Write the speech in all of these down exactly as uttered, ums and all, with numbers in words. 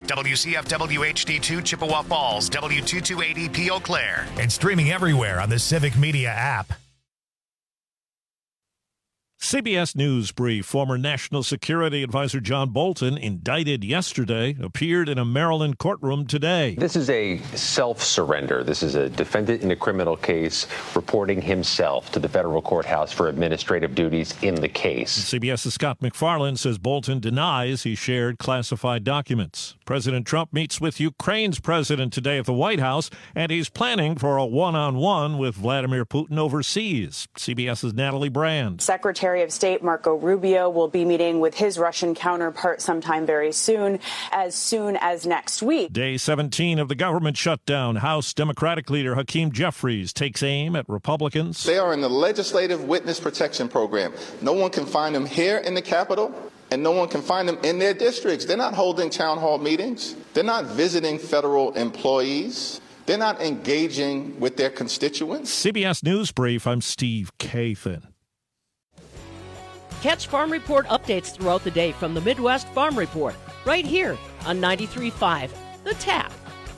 W C F W H D two Chippewa Falls, W two two eighty P Eau Claire. And streaming everywhere on the Civic Media app. C B S News brief. Former National Security Advisor John Bolton, indicted yesterday, appeared in a Maryland courtroom today. This is a self-surrender. This is a defendant in a criminal case reporting himself to the federal courthouse for administrative duties in the case. CBS's Scott McFarland says Bolton denies he shared classified documents. President Trump meets with Ukraine's president today at the White House, and he's planning for a one-on-one with Vladimir Putin overseas. CBS's Natalie Brand. Secretary of State Marco Rubio will be meeting with his Russian counterpart sometime very soon, as soon as next week. Day seventeen of the government shutdown. House Democratic leader Hakeem Jeffries takes aim at Republicans. They are in the Legislative Witness Protection Program. No one can find them here in the Capitol, and no one can find them in their districts. They're not holding town hall meetings. They're not visiting federal employees. They're not engaging with their constituents. C B S News Brief, I'm Steve Kathan. Catch Farm Report updates throughout the day from the Midwest Farm Report, right here on ninety-three point five, The Tap.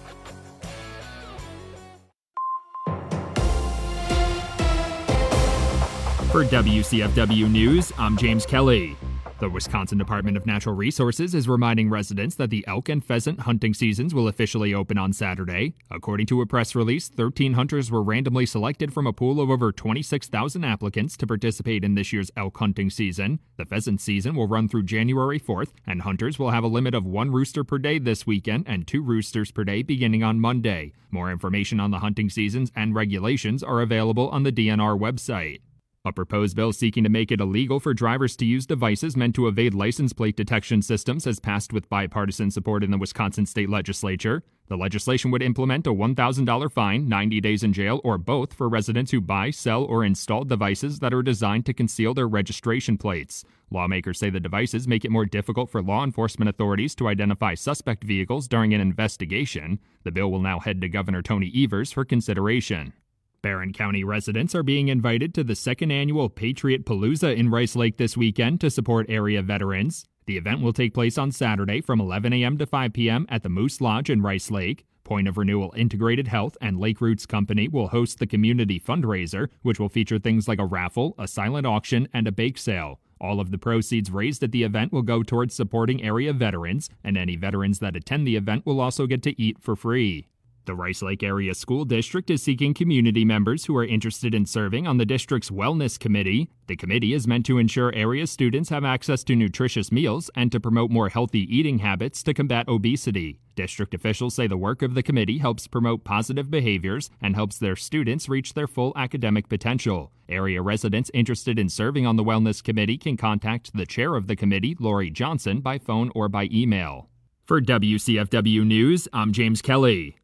For W C F W News, I'm James Kelly. The Wisconsin Department of Natural Resources is reminding residents that the elk and pheasant hunting seasons will officially open on Saturday. According to a press release, thirteen hunters were randomly selected from a pool of over twenty-six thousand applicants to participate in this year's elk hunting season. The pheasant season will run through January fourth, and hunters will have a limit of one rooster per day this weekend and two roosters per day beginning on Monday. More information on the hunting seasons and regulations are available on the D N R website. A proposed bill seeking to make it illegal for drivers to use devices meant to evade license plate detection systems has passed with bipartisan support in the Wisconsin state legislature. The legislation would implement a one thousand dollars fine, ninety days in jail, or both for residents who buy, sell, or install devices that are designed to conceal their registration plates. Lawmakers say the devices make it more difficult for law enforcement authorities to identify suspect vehicles during an investigation. The bill will now head to Governor Tony Evers for consideration. Barron County residents are being invited to the second annual Patriot Palooza in Rice Lake this weekend to support area veterans. The event will take place on Saturday from eleven a.m. to five p.m. at the Moose Lodge in Rice Lake. Point of Renewal Integrated Health and Lake Roots Company will host the community fundraiser, which will feature things like a raffle, a silent auction, and a bake sale. All of the proceeds raised at the event will go towards supporting area veterans, and any veterans that attend the event will also get to eat for free. The Rice Lake Area School District is seeking community members who are interested in serving on the district's Wellness Committee. The committee is meant to ensure area students have access to nutritious meals and to promote more healthy eating habits to combat obesity. District officials say the work of the committee helps promote positive behaviors and helps their students reach their full academic potential. Area residents interested in serving on the Wellness Committee can contact the chair of the committee, Lori Johnson, by phone or by email. For W C F W News, I'm James Kelly.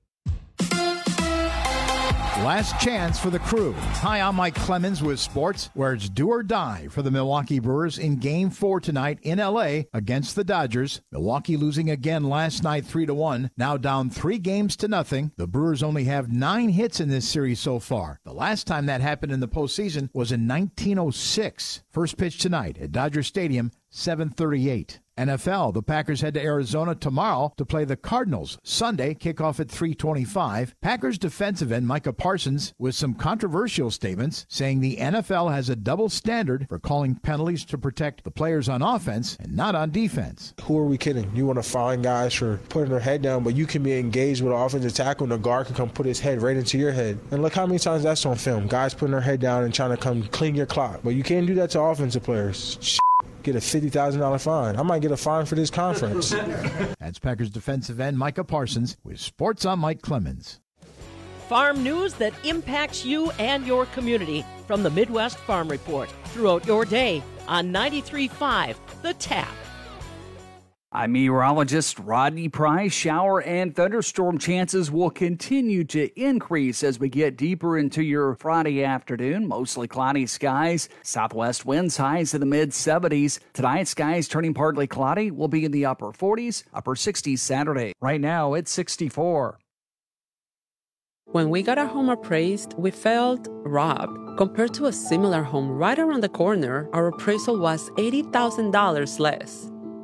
Last chance for the Crew. Hi, I'm Mike Clemens with sports, where it's do or die for the Milwaukee Brewers in Game four tonight in L A against the Dodgers. Milwaukee losing again last night three to one, now down three games to nothing. The Brewers only have nine hits in this series so far. The last time that happened in the postseason was in nineteen oh six. First pitch tonight at Dodger Stadium, seven thirty-eight. N F L, the Packers head to Arizona tomorrow to play the Cardinals. Sunday, kickoff at three twenty-five. Packers defensive end Micah Parsons with some controversial statements, saying the N F L has a double standard for calling penalties to protect the players on offense and not on defense. Who are we kidding? You want to find guys for putting their head down, but you can be engaged with an offensive tackle and the guard can come put his head right into your head. And look how many times that's on film. Guys putting their head down and trying to come clean your clock. But you can't do that to offensive players. Get a fifty thousand dollars fine. I might get a fine for this conference. That's Packers defensive end Micah Parsons with Sports on Mike Clemens. Farm news that impacts you and your community from the Midwest Farm Report throughout your day on ninety-three point five The Tap. I'm meteorologist Rodney Price. Shower and thunderstorm chances will continue to increase as we get deeper into your Friday afternoon. Mostly cloudy skies. Southwest winds highs in the mid seventies. Tonight, skies turning partly cloudy will be in the upper forties, upper sixties Saturday. Right now, it's sixty-four. When we got our home appraised, we felt robbed. Compared to a similar home right around the corner, our appraisal was eighty thousand dollars less.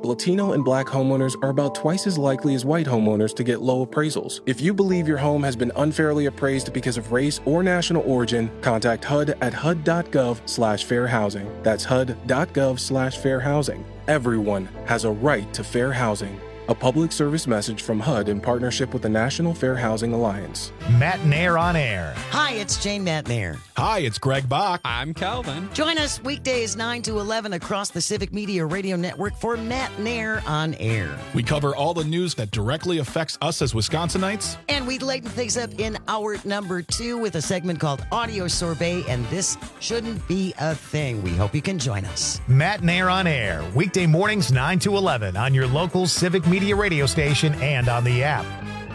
Latino and Black homeowners are about twice as likely as white homeowners to get low appraisals. If you believe your home has been unfairly appraised because of race or national origin, contact H U D at H U D dot gov slash fair housing. That's H U D dot gov slash fair housing. Everyone has a right to fair housing. A public service message from H U D in partnership with the National Fair Housing Alliance. Matt Nair on air. Hi, it's Jane Matt Nair. Hi, it's Greg Bach. I'm Calvin. Join us weekdays nine to eleven across the Civic Media Radio Network for Matt Nair on air. We cover all the news that directly affects us as Wisconsinites. And we lighten things up in hour number two with a segment called Audio Sorbet, and this shouldn't be a thing. We hope you can join us. Matt Nair on air, weekday mornings nine to eleven on your local Civic Media Media radio station and on the app.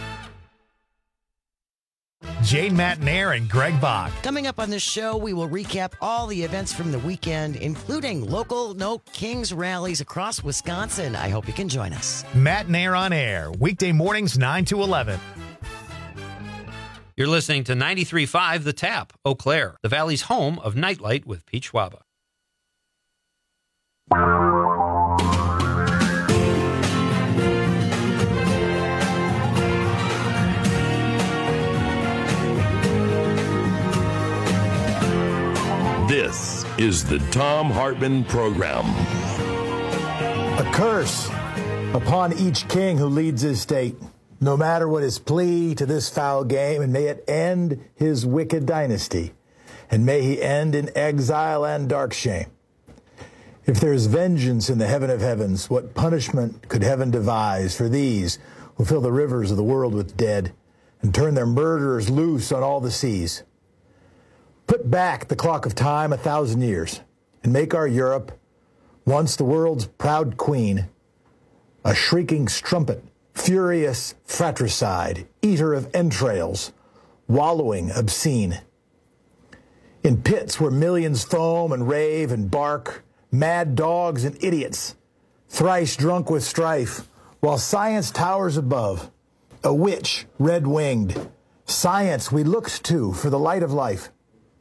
Jane Matt Nair and Greg Bach. Coming up on this show, we will recap all the events from the weekend, including local No Kings rallies across Wisconsin. I hope you can join us. Matt Nair on air, weekday mornings nine to eleven. You're listening to ninety-three point five The Tap, Eau Claire, the Valley's home of Nightlight with Pete Schwaba. This is the Thom Hartmann Program. A curse upon each king who leads his state, no matter what his plea to this foul game, and may it end his wicked dynasty, and may he end in exile and dark shame. If there is vengeance in the heaven of heavens, what punishment could heaven devise for these who fill the rivers of the world with dead and turn their murderers loose on all the seas? Put back the clock of time a thousand years and make our Europe, once the world's proud queen, a shrieking strumpet, furious fratricide, eater of entrails, wallowing obscene. In pits where millions foam and rave and bark, mad dogs and idiots, thrice drunk with strife, while science towers above, a witch red-winged, science we looked to for the light of life.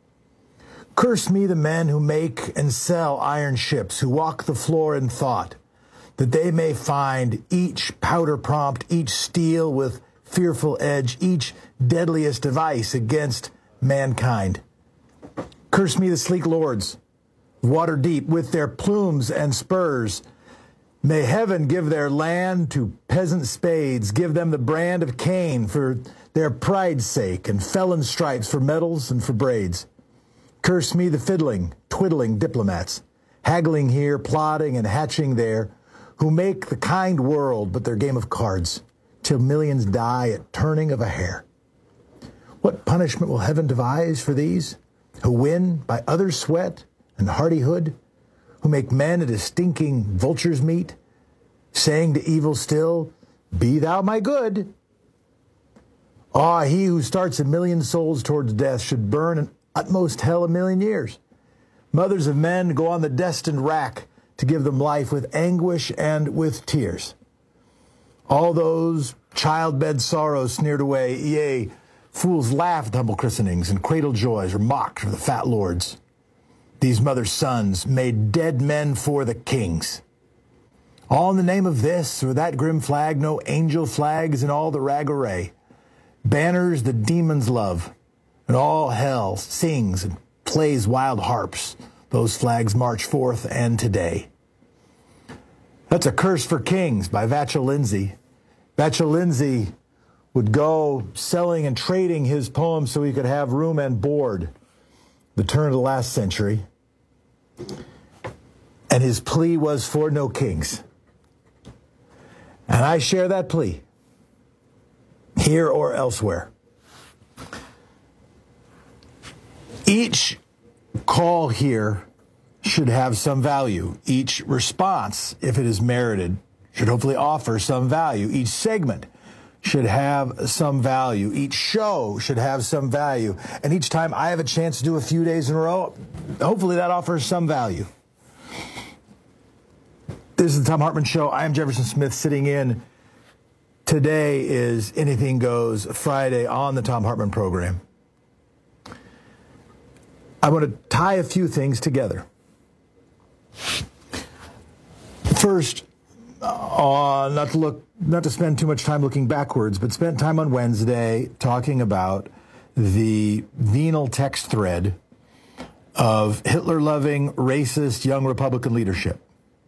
Curse me the men who make and sell iron ships, who walk the floor in thought, that they may find each powder prompt, each steel with fearful edge, each deadliest device against mankind. Curse me the sleek lords, water deep, with their plumes and spurs. May heaven give their land to peasant spades, give them the brand of Cain for their pride's sake, and felon stripes for medals and for braids. Curse me the fiddling, twiddling diplomats, haggling here, plotting and hatching there, who make the kind world but their game of cards, till millions die at turning of a hair. What punishment will heaven devise for these, who win by others' sweat and hardihood, who make men into stinking vultures' meat, saying to evil still, be thou my good? Ah, he who starts a million souls towards death should burn an utmost hell a million years. Mothers of men go on the destined rack to give them life with anguish and with tears. All those childbed sorrows sneered away, yea, fools laugh at humble christenings, and cradle joys are mocked for the fat lords. These mothers' sons made dead men for the kings. All in the name of this or that grim flag, no angel flags in all the rag array. Banners the demons love, and all hell sings and plays wild harps. Those flags march forth and today. That's A Curse for Kings by Vachel Lindsay. Vachel Lindsay would go selling and trading his poems so he could have room and board the turn of the last century. And his plea was for no kings. And I share that plea, here or elsewhere. Each call here should have some value. Each response, if it is merited, should hopefully offer some value. Each segment should have some value. Each show should have some value. And each time I have a chance to do a few days in a row, hopefully that offers some value. This is the Thom Hartmann Show. I am Jefferson Smith sitting in. Today is Anything Goes Friday on the Thom Hartmann program. I want to tie a few things together. First, uh, not to look, not to spend too much time looking backwards, but spent time on Wednesday talking about the venal text thread of Hitler-loving, racist, young Republican leadership.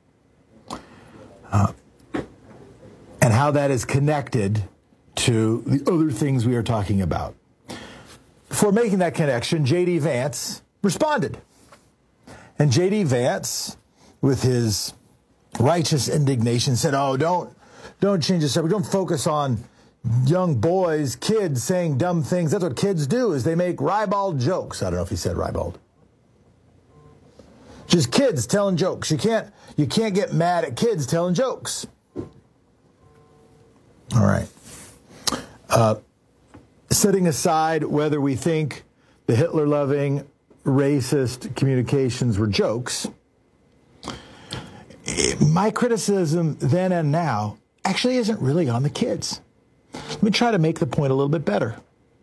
Uh, and how that is connected to the other things we are talking about. For making that connection, J D. Vance responded. And J D. Vance, with his righteous indignation, said, oh, don't, don't change the subject. Don't focus on young boys, kids saying dumb things. That's what kids do, is they make ribald jokes. I don't know if he said ribald. Just kids telling jokes. You can't, you can't get mad at kids telling jokes. All right. Uh, setting aside whether we think the Hitler-loving, racist communications were jokes, my criticism then and now actually isn't really on the kids. Let me try to make the point a little bit better.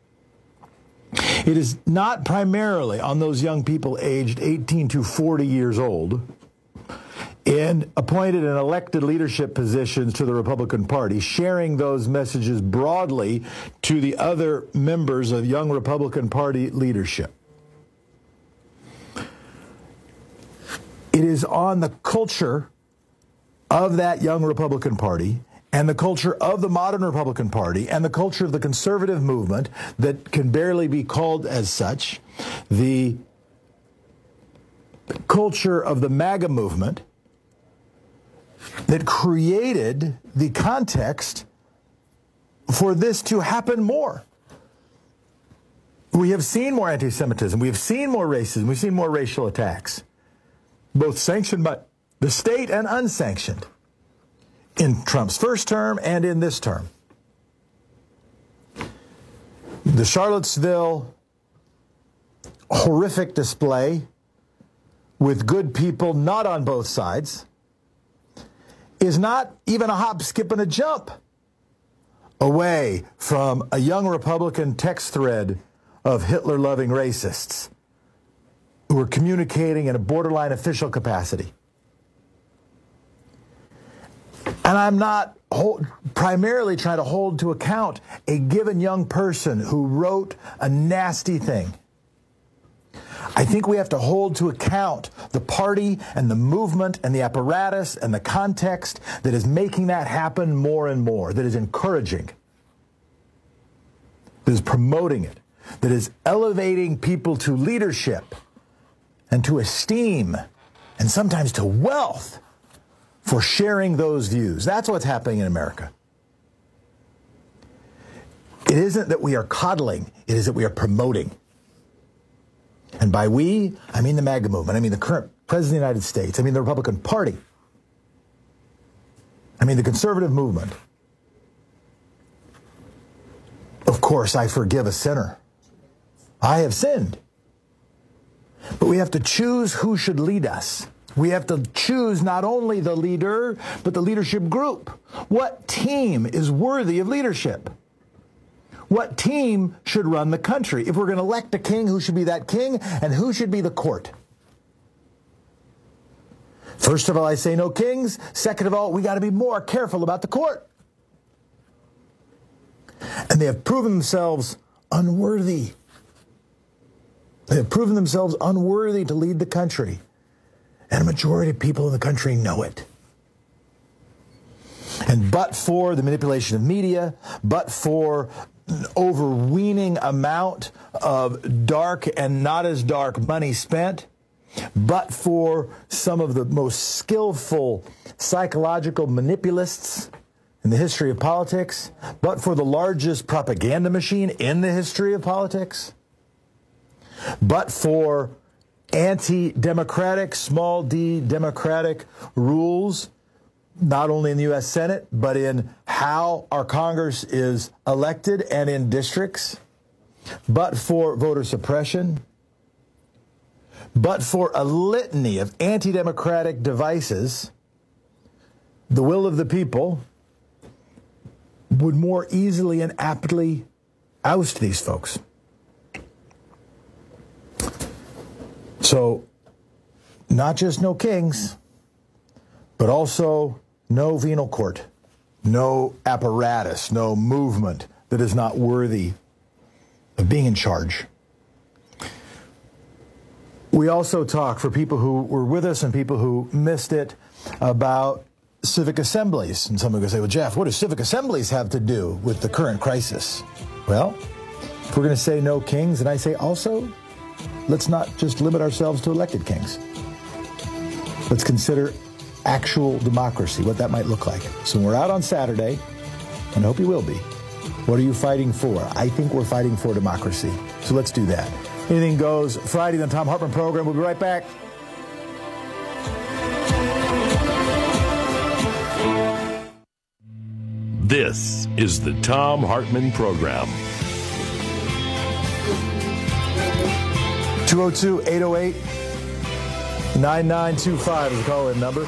It is not primarily on those young people aged eighteen to forty years old in appointed and elected leadership positions to the Republican Party, sharing those messages broadly to the other members of young Republican Party leadership. It is on the culture of that young Republican Party and the culture of the modern Republican Party and the culture of the conservative movement that can barely be called as such, the culture of the MAGA movement, that created the context for this to happen more. We have seen more anti-Semitism. We have seen more racism. We've seen more racial attacks, both sanctioned by the state and unsanctioned, in Trump's first term and in this term. The Charlottesville horrific display with good people not on both sides is not even a hop, skip, and a jump away from a young Republican text thread of Hitler-loving racists who are communicating in a borderline official capacity. And I'm not hold, primarily trying to hold to account a given young person who wrote a nasty thing. I think we have to hold to account the party and the movement and the apparatus and the context that is making that happen more and more, that is encouraging, that is promoting it, that is elevating people to leadership and to esteem and sometimes to wealth for sharing those views. That's what's happening in America. It isn't that we are coddling, it is that we are promoting. And by we, I mean the MAGA movement. I mean the current President of the United States. I mean the Republican Party. I mean the conservative movement. Of course, I forgive a sinner. I have sinned. But we have to choose who should lead us. We have to choose not only the leader, but the leadership group. What team is worthy of leadership? What team should run the country? If we're going to elect a king, who should be that king, and who should be the court? First of all, I say no kings. Second of all, we got to be more careful about the court. And they have proven themselves unworthy. They have proven themselves unworthy to lead the country. And a majority of people in the country know it. And but for the manipulation of media, but for an overweening amount of dark and not as dark money spent, but for some of the most skillful psychological manipulists in the history of politics, but for the largest propaganda machine in the history of politics, but for anti-democratic, small d democratic rules, not only in the U S Senate, but in how our Congress is elected and in districts, but for voter suppression, but for a litany of anti-democratic devices, the will of the people would more easily and aptly oust these folks. So, not just no kings, but also No venal cord, no apparatus, no movement that is not worthy of being in charge. We also talk, for people who were with us and people who missed it, about civic assemblies. And someone will say, well, Jeff, what do civic assemblies have to do with the current crisis? Well, if we're going to say no kings, and I say also, let's not just limit ourselves to elected kings. Let's consider actual democracy, what that might look like. So when we're out on Saturday, and I hope you will be, what are you fighting for? I think we're fighting for democracy. So let's do that. Anything Goes Friday on the Thom Hartmann program. We'll be right back. This is the Thom Hartmann program. two oh two, eight oh eight, nine nine two five is the call-in number.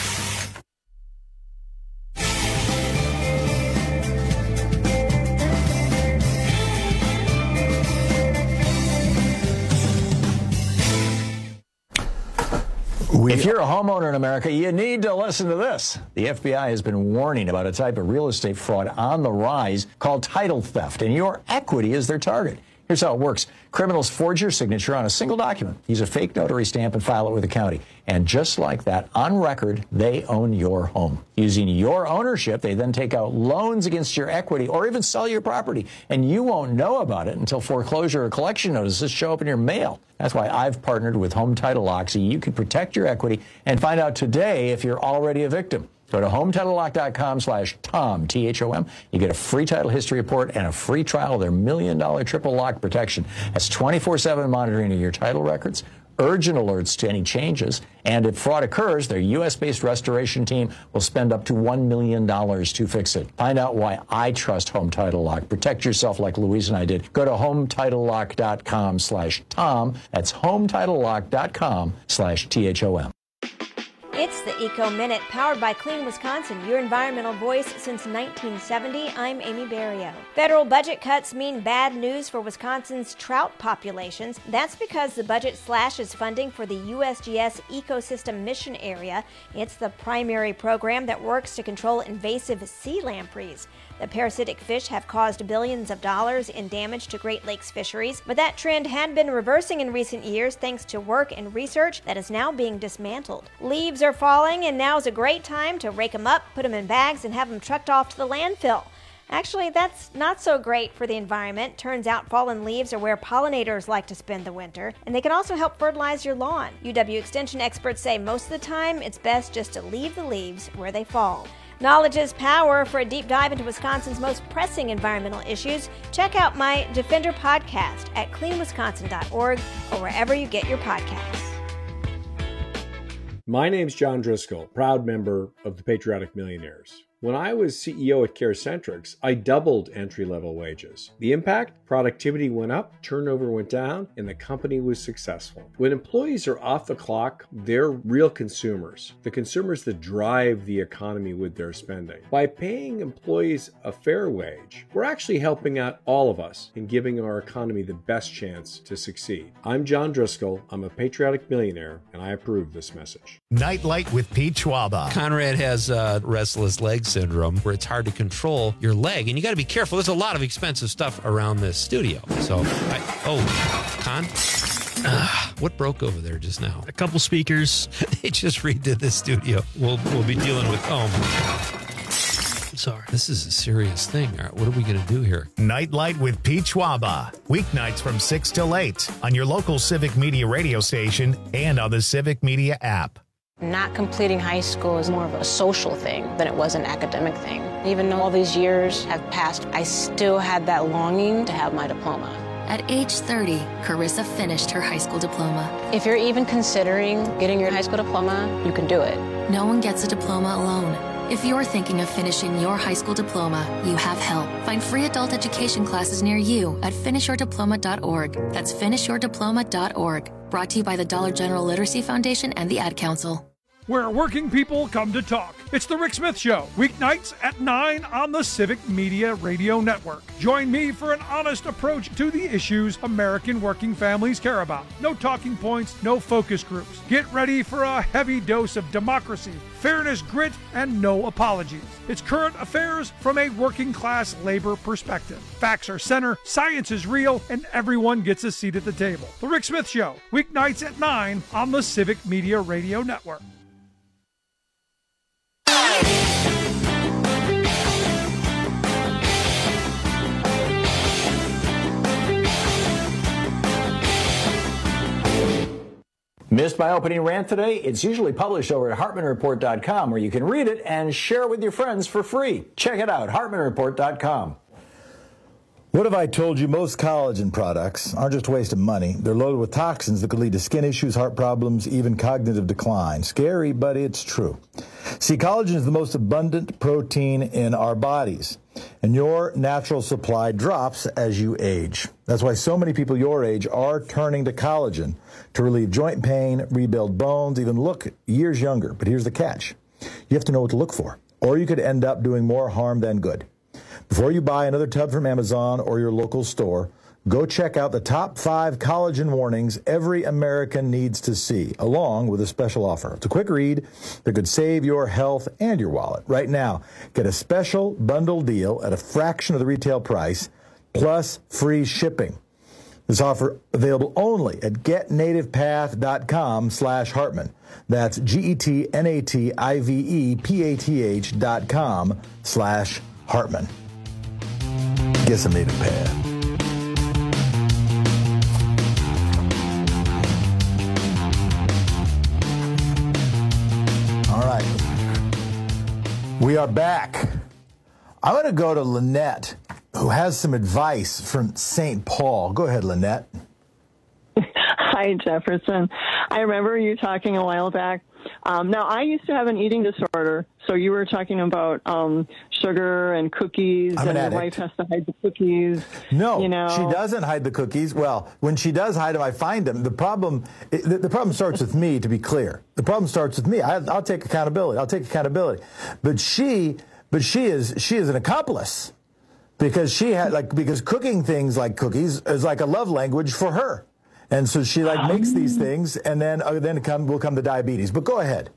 We if you're a homeowner in America, you need to listen to this. The F B I has been warning about a type of real estate fraud on the rise called title theft, and your equity is their target. Here's how it works. Criminals forge your signature on a single document, use a fake notary stamp, and file it with the county. And just like that, on record, they own your home. Using your ownership, they then take out loans against your equity or even sell your property. And you won't know about it until foreclosure or collection notices show up in your mail. That's why I've partnered with Home Title Lock so you can protect your equity and find out today if you're already a victim. Go to home title lock dot com slash Tom, T H O M. You get a free title history report and a free trial of their million dollar triple lock protection. That's twenty-four seven monitoring of your title records, urgent alerts to any changes, and if fraud occurs, their U S based restoration team will spend up to one million dollars to fix it. Find out why I trust Home Title Lock. Protect yourself like Louise and I did. Go to home title lock dot com slash Tom. That's home title lock dot com slash T H O M. It's the Eco Minute, powered by Clean Wisconsin, your environmental voice since nineteen seventy. I'm Amy Barrio. Federal budget cuts mean bad news for Wisconsin's trout populations. That's because the budget slashes funding for the U S G S Ecosystem Mission Area. It's the primary program that works to control invasive sea lampreys. The parasitic fish have caused billions of dollars in damage to Great Lakes fisheries, but that trend had been reversing in recent years thanks to work and research that is now being dismantled. Leaves are falling, and now is a great time to rake them up, put them in bags, and have them trucked off to the landfill. Actually, that's not so great for the environment. Turns out fallen leaves are where pollinators like to spend the winter, and they can also help fertilize your lawn. U W Extension experts say most of the time it's best just to leave the leaves where they fall. Knowledge is power. For a deep dive into Wisconsin's most pressing environmental issues, check out my Defender podcast at clean wisconsin dot org or wherever you get your podcasts. My name's John Driscoll, proud member of the Patriotic Millionaires. When I was C E O at CareCentrix, I doubled entry-level wages. The impact? Productivity went up, turnover went down, and the company was successful. When employees are off the clock, they're real consumers, the consumers that drive the economy with their spending. By paying employees a fair wage, we're actually helping out all of us and giving our economy the best chance to succeed. I'm John Driscoll, I'm a patriotic millionaire, and I approve this message. Nightlight with Pete Schwaba. Conrad has uh, restless leg syndrome where it's hard to control your leg, and you got to be careful. There's a lot of expensive stuff around this studio. So, I, oh, Con, uh, what broke over there just now? A couple speakers. They just redid the studio. We'll we'll be dealing with oh. Sorry. This is a serious thing. All right, what are we going to do here? Nightlight with Pete Schwaba. Weeknights from six till eight on your local Civic Media radio station and on the Civic Media app. Not completing high school is more of a social thing than it was an academic thing. Even though all these years have passed, I still had that longing to have my diploma. At age thirty, Carissa finished her high school diploma. If you're even considering getting your high school diploma, you can do it. No one gets a diploma alone. If you're thinking of finishing your high school diploma, you have help. Find free adult education classes near you at finish your diploma dot org. That's finish your diploma dot org. Brought to you by the Dollar General Literacy Foundation and the Ad Council. Where working people come to talk. It's The Rick Smith Show, weeknights at nine on the Civic Media Radio Network. Join me for an honest approach to the issues American working families care about. No talking points, no focus groups. Get ready for a heavy dose of democracy, fairness, grit, and no apologies. It's current affairs from a working class labor perspective. Facts are center, science is real, and everyone gets a seat at the table. The Rick Smith Show, weeknights at nine on the Civic Media Radio Network. Missed my opening rant today? It's usually published over at Hartman Report dot com, where you can read it and share it with your friends for free. Check it out, Hartman Report dot com. What if I told you most collagen products aren't just a waste of money? They're loaded with toxins that could lead to skin issues, heart problems, even cognitive decline. Scary, but it's true. See, collagen is the most abundant protein in our bodies, and your natural supply drops as you age. That's why so many people your age are turning to collagen to relieve joint pain, rebuild bones, even look years younger. But here's the catch. You have to know what to look for, or you could end up doing more harm than good. Before you buy another tub from Amazon or your local store, go check out the top five collagen warnings every American needs to see, along with a special offer. It's a quick read that could save your health and your wallet. Right now, get a special bundle deal at a fraction of the retail price, plus free shipping. This offer available only at getnativepath.com slash Hartman. That's G-E-T-N-A-T-I-V-E-P-A-T-H dot com slash Hartman. Get some native path. All right. We are back. I'm going to go to Lynette, who has some advice from Saint Paul. Go ahead, Lynette. Hi, Jefferson. I remember you talking a while back. Um, now, I used to have an eating disorder, so you were talking about um, sugar and cookies, I'm and an your addict. wife has to hide the cookies. No, you know. she doesn't hide the cookies. Well, when she does hide them, I find them. The problem, it, the, the problem starts with me, to be clear. The problem starts with me. I, I'll take accountability. I'll take accountability. But she, but she is, she is an accomplice because she had like because cooking things like cookies is like a love language for her. And so she like makes these things, and then uh, then come will come the diabetes. But go ahead.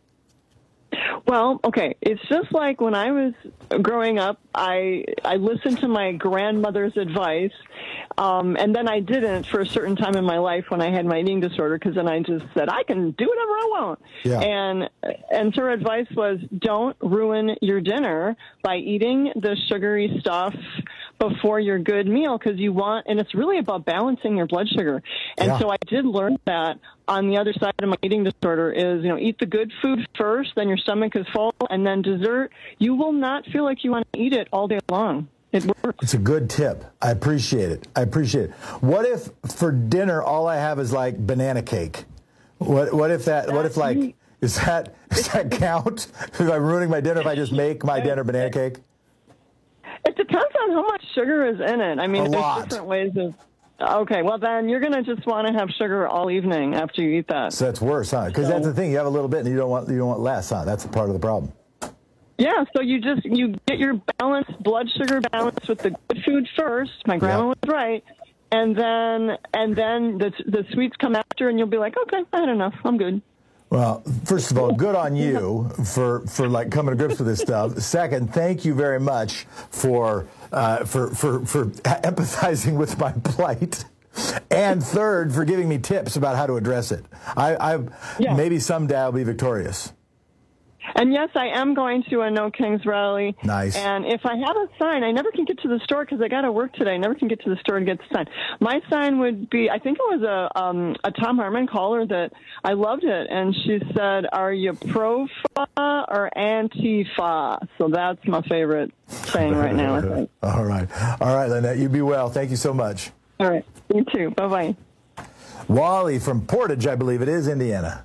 Well, okay. It's just like when I was growing up, I I listened to my grandmother's advice, um, and then I didn't for a certain time in my life when I had my eating disorder, because then I just said, I can do whatever I want. Yeah. And, and so her advice was, don't ruin your dinner by eating the sugary stuff before your good meal, because you want, and it's really about balancing your blood sugar. And Yeah. so I did learn that on the other side of my eating disorder is, you know, eat the good food first, then your stomach is full, and then dessert. You will not feel like you want to eat it all day long. It works. It's a good tip. I appreciate it. I appreciate it. What if for dinner all I have is like banana cake? What what if that? What if like is that does that count? If I'm ruining my dinner if I just make my dinner banana cake? It depends on how much sugar is in it. I mean, A there's lot. different ways of. Okay, well then you're going to just want to have sugar all evening after you eat that. So that's worse, huh? Because So- that's the thing. You have a little bit, and you don't want you don't want less, huh? That's part of the problem. Yeah, so you just you get your balanced blood sugar balance with the good food first. My grandma was right, and then and then the the sweets come after, and you'll be like, okay, I had enough. I'm good. Well, first of all, good on you for, for like coming to grips with this stuff. Second, thank you very much for uh, for for for empathizing with my plight. And third, for giving me tips about how to address it. I, I Yeah. maybe someday I'll be victorious. And yes, I am going to a No Kings rally. Nice. And if I have a sign, I never can get to the store because I got to work today. I never can get to the store to get the sign. My sign would be, I think it was a um, a Tom Hartman caller that I loved it, and she said, "Are you pro-fa or anti-fa?" So that's my favorite saying right now, I think. All right. All right, Lynette, you be well. Thank you so much. All right. You too. Bye-bye. Wally from Portage, I believe it is, Indiana.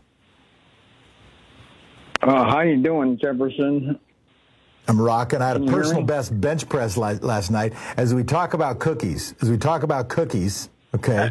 Uh, how you doing, Jefferson? I'm rocking. I had a Can you hear personal me? best bench press la- last night. As we talk about cookies, as we talk about cookies, okay,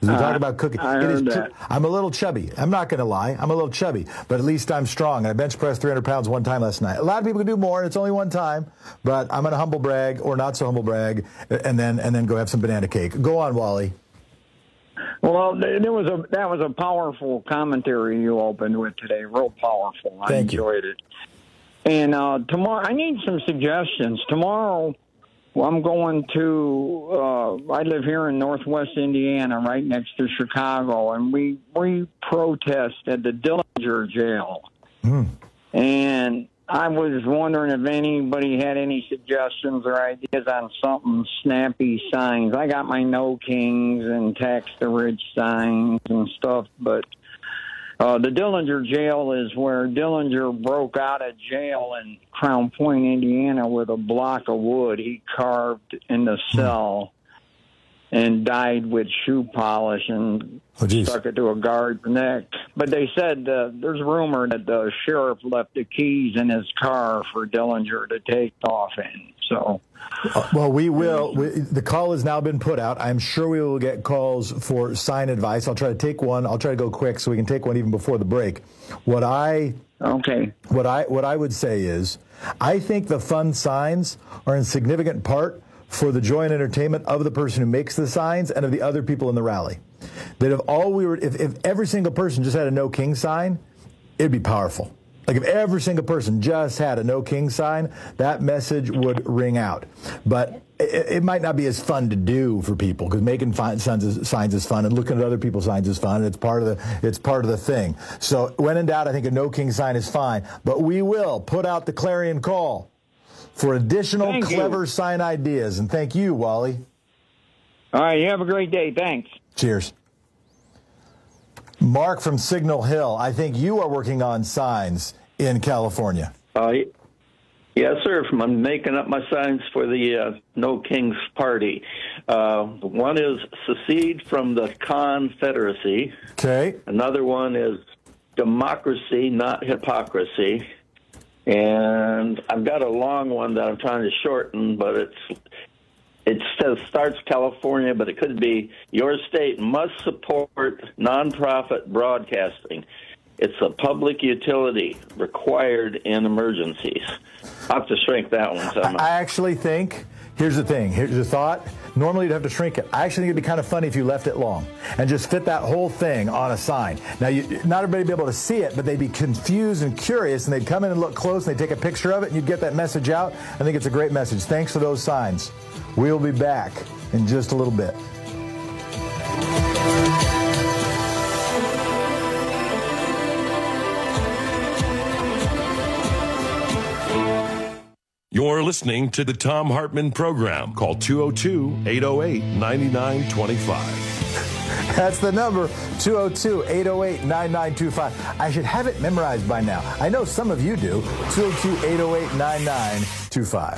As we Uh, talk about cooking. I It is heard tr- that. I'm a little chubby. I'm not going to lie. I'm a little chubby, but at least I'm strong. I bench pressed three hundred pounds one time last night. A lot of people can do more, and it's only one time, but I'm going to humble brag, or not so humble brag, and then and then go have some banana cake. Go on, Wally. Well, there was a that was a powerful commentary you opened with today. Real powerful. I Thank you. enjoyed it. And uh, tomorrow, I need some suggestions. Tomorrow, well, I'm going to. Uh, I live here in Northwest Indiana, right next to Chicago, and we we protest at the Dillinger Jail. Mm. And I was wondering if anybody had any suggestions or ideas on something snappy signs. I got my No Kings and Tax the Rich signs and stuff, but uh, the Dillinger Jail is where Dillinger broke out of jail in Crown Point, Indiana, with a block of wood he carved in the cell and died with shoe polish and oh, stuck it to a guard's neck. But they said uh, there's rumor that the sheriff left the keys in his car for Dillinger to take off in. So, Uh, well, we will. We, the call has now been put out. I'm sure we will get calls for sign advice. I'll try to take one. I'll try to go quick so we can take one even before the break. What I okay. What I what I would say is, I think the fun signs are in significant part for the joy and entertainment of the person who makes the signs and of the other people in the rally. That if all we were, if, if every single person just had a No King sign, it'd be powerful. Like if every single person just had a No King sign, that message would ring out. But it, it might not be as fun to do for people because making fi- signs is, signs is fun and looking at other people's signs is fun. And it's part of the it's part of the thing. So when in doubt, I think a No King sign is fine. But we will put out the clarion call for additional Thank clever you. sign ideas. And thank you, Wally. All right, you have a great day. Thanks. Cheers. Mark from Signal Hill, I think you are working on signs in California. Uh, yes, sir. I'm making up my signs for the uh, No Kings party. Uh, one is secede from the Confederacy. Okay. Another one is democracy, not hypocrisy. And I've got a long one that I'm trying to shorten, but it's it says starts California, but it could be your state must support nonprofit broadcasting. It's a public utility required in emergencies. I'll have to shrink that one somehow. I actually think, here's the thing, here's the thought. Normally you'd have to shrink it. I actually think it'd be kind of funny if you left it long and just fit that whole thing on a sign. Now, you, not everybody would be able to see it, but they'd be confused and curious, and they'd come in and look close, and they'd take a picture of it, and you'd get that message out. I think it's a great message. Thanks for those signs. We'll be back in just a little bit. You're listening to the Tom Hartman Program. Call two oh two, eight oh eight, nine nine two five. That's the number, two oh two, eight oh eight, nine nine two five. I should have it memorized by now. I know some of you do. two oh two, eight oh eight, nine nine two five.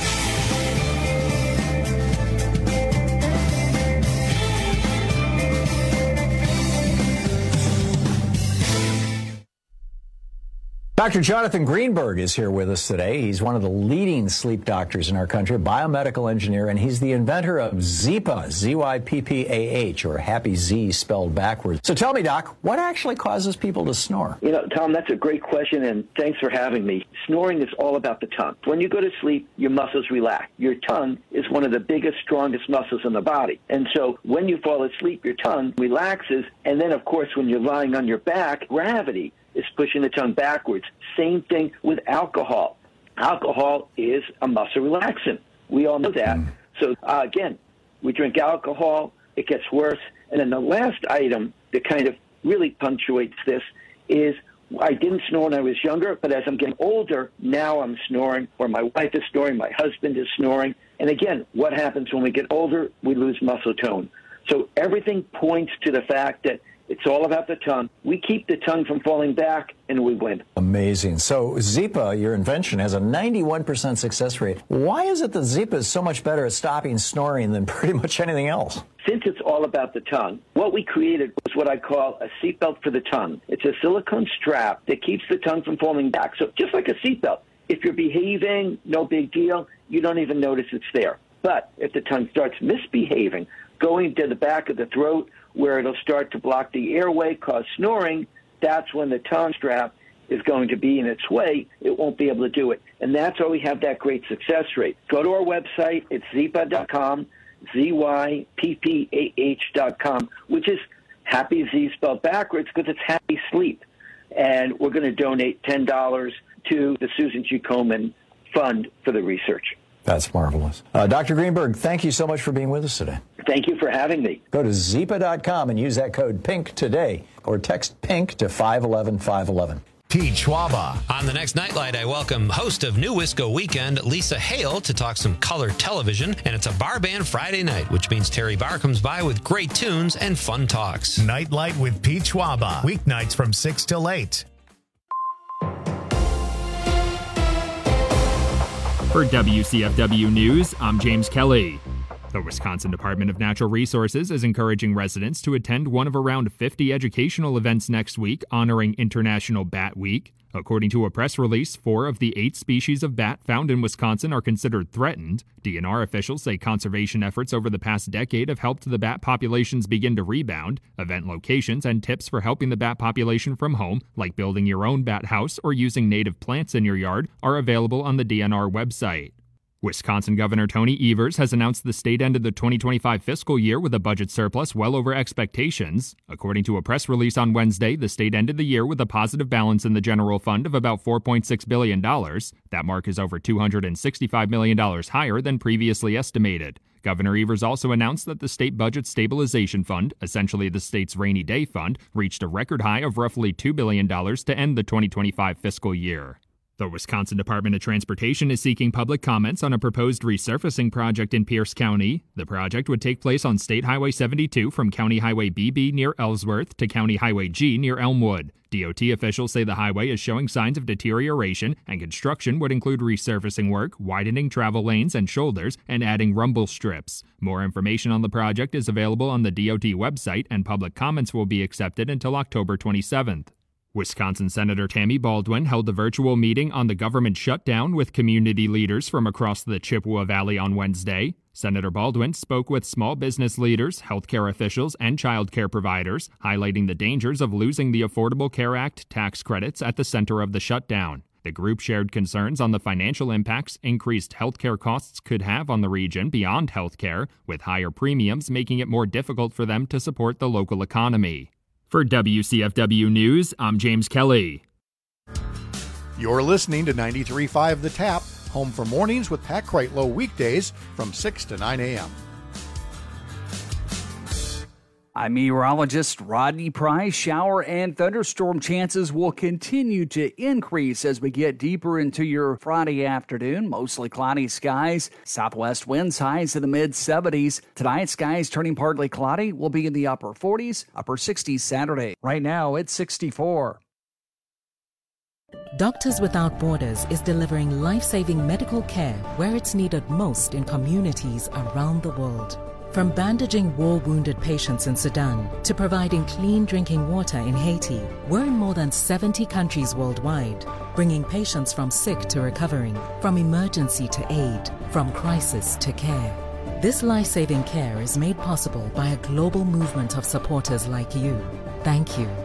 Doctor Jonathan Greenberg is here with us today. He's one of the leading sleep doctors in our country, a biomedical engineer, and he's the inventor of Zyppah, Z Y P P A H, or Happy Z spelled backwards. So tell me, Doc, what actually causes people to snore? You know, Tom, that's a great question, and thanks for having me. Snoring is all about the tongue. When you go to sleep, your muscles relax. Your tongue is one of the biggest, strongest muscles in the body. And so when you fall asleep, your tongue relaxes, and then, of course, when you're lying on your back, gravity is pushing the tongue backwards. Same thing with alcohol. Alcohol is a muscle relaxant. We all know that. So, uh, again, we drink alcohol, it gets worse. And then the last item that kind of really punctuates this is I didn't snore when I was younger, but as I'm getting older, now I'm snoring, or my wife is snoring, my husband is snoring. And again, what happens when we get older? We lose muscle tone. So everything points to the fact that it's all about the tongue. We keep the tongue from falling back, and we win. Amazing. So Zyppah, your invention, has a ninety-one percent success rate. Why is it that Zyppah is so much better at stopping snoring than pretty much anything else? Since it's all about the tongue, what we created was what I call a seatbelt for the tongue. It's a silicone strap that keeps the tongue from falling back. So just like a seatbelt, if you're behaving, no big deal. You don't even notice it's there. But if the tongue starts misbehaving, going to the back of the throat where it'll start to block the airway, cause snoring, that's when the tongue strap is going to be in its way. It won't be able to do it. And that's why we have that great success rate. Go to our website. It's zyppah dot com, Z Y P P A H dot com, which is happy Z spelled backwards because it's happy sleep. And we're going to donate ten dollars to the Susan G. Komen Fund for the research. That's marvelous. Uh, Doctor Greenberg, thank you so much for being with us today. Thank you for having me. Go to zyppah dot com and use that code PINK today, or text PINK to five one one five one one. Pete Schwaba. On the next Nightlight, I welcome host of New Wisco Weekend, Lisa Hale, to talk some color television. And it's a bar band Friday night, which means Terry Barr comes by with great tunes and fun talks. Nightlight with Pete Schwaba. Weeknights from six till eight. For W C F W News, I'm James Kelly. The Wisconsin Department of Natural Resources is encouraging residents to attend one of around fifty educational events next week honoring International Bat Week. According to a press release, four of the eight species of bat found in Wisconsin are considered threatened. D N R officials say conservation efforts over the past decade have helped the bat populations begin to rebound. Event locations and tips for helping the bat population from home, like building your own bat house or using native plants in your yard, are available on the D N R website. Wisconsin Governor Tony Evers has announced the state ended the twenty twenty-five fiscal year with a budget surplus well over expectations. According to a press release on Wednesday, the state ended the year with a positive balance in the general fund of about four point six billion dollars. That mark is over two hundred sixty-five million dollars higher than previously estimated. Governor Evers also announced that the State Budget Stabilization Fund, essentially the state's rainy day fund, reached a record high of roughly two billion dollars to end the twenty twenty-five fiscal year. The Wisconsin Department of Transportation is seeking public comments on a proposed resurfacing project in Pierce County. The project would take place on State Highway seventy-two from County Highway B B near Ellsworth to County Highway G near Elmwood. D O T officials say the highway is showing signs of deterioration, and construction would include resurfacing work, widening travel lanes and shoulders, and adding rumble strips. More information on the project is available on the D O T website, and public comments will be accepted until October twenty-seventh. Wisconsin Senator Tammy Baldwin held a virtual meeting on the government shutdown with community leaders from across the Chippewa Valley on Wednesday. Senator Baldwin spoke with small business leaders, healthcare officials, and child care providers, highlighting the dangers of losing the Affordable Care Act tax credits at the center of the shutdown. The group shared concerns on the financial impacts increased healthcare costs could have on the region beyond healthcare, with higher premiums making it more difficult for them to support the local economy. For W C F W News, I'm James Kelly. You're listening to ninety-three point five The Tap, home for mornings with Pat Kreitlow weekdays from six to nine a.m. I'm meteorologist Rodney Price. Shower and thunderstorm chances will continue to increase as we get deeper into your Friday afternoon. Mostly cloudy skies. Southwest winds highs in the mid seventies. Tonight, skies turning partly cloudy. Will be in the upper forties, upper sixties Saturday. Right now, it's sixty-four. Doctors Without Borders is delivering life-saving medical care where it's needed most in communities around the world. From bandaging war-wounded patients in Sudan to providing clean drinking water in Haiti, we're in more than seventy countries worldwide, bringing patients from sick to recovering, from emergency to aid, from crisis to care. This life-saving care is made possible by a global movement of supporters like you. Thank you.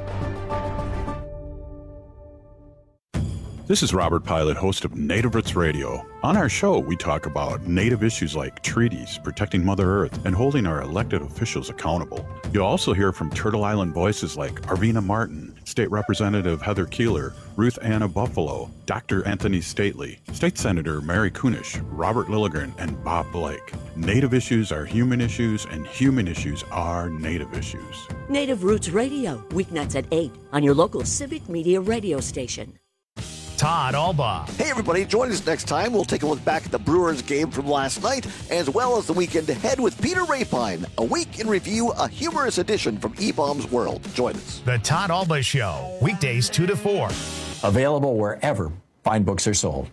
This is Robert Pilot, host of Native Roots Radio. On our show, we talk about Native issues like treaties, protecting Mother Earth, and holding our elected officials accountable. You'll also hear from Turtle Island voices like Arvina Martin, State Representative Heather Keeler, Ruth Anna Buffalo, Doctor Anthony Stately, State Senator Mary Kunish, Robert Lilligren, and Bob Blake. Native issues are human issues, and human issues are Native issues. Native Roots Radio, weeknights at eight on your local Civic Media radio station. Todd Alba. Hey, everybody. Join us next time. We'll take a look back at the Brewers game from last night, as well as the weekend ahead with Peter Rapine. A week in review, a humorous edition from E-Bomb's World. Join us. The Todd Alba Show, weekdays two to four. Available wherever fine books are sold.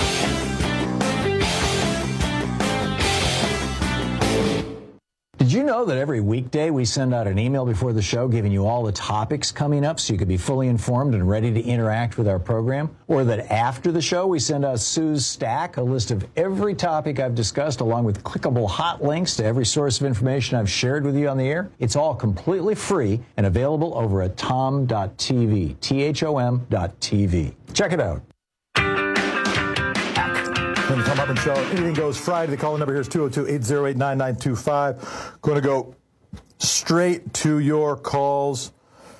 Did you know know that every weekday we send out an email before the show giving you all the topics coming up so you can be fully informed and ready to interact with our program? Or that after the show we send out Sue's Stack, a list of every topic I've discussed along with clickable hot links to every source of information I've shared with you on the air? It's all completely free and available over at tom dot t v, T H O M dot T V. Check it out. On the Tom Hartman Show, anything goes Friday. The call number here is two oh two, eight oh eight, nine nine two five. Going to go straight to your calls.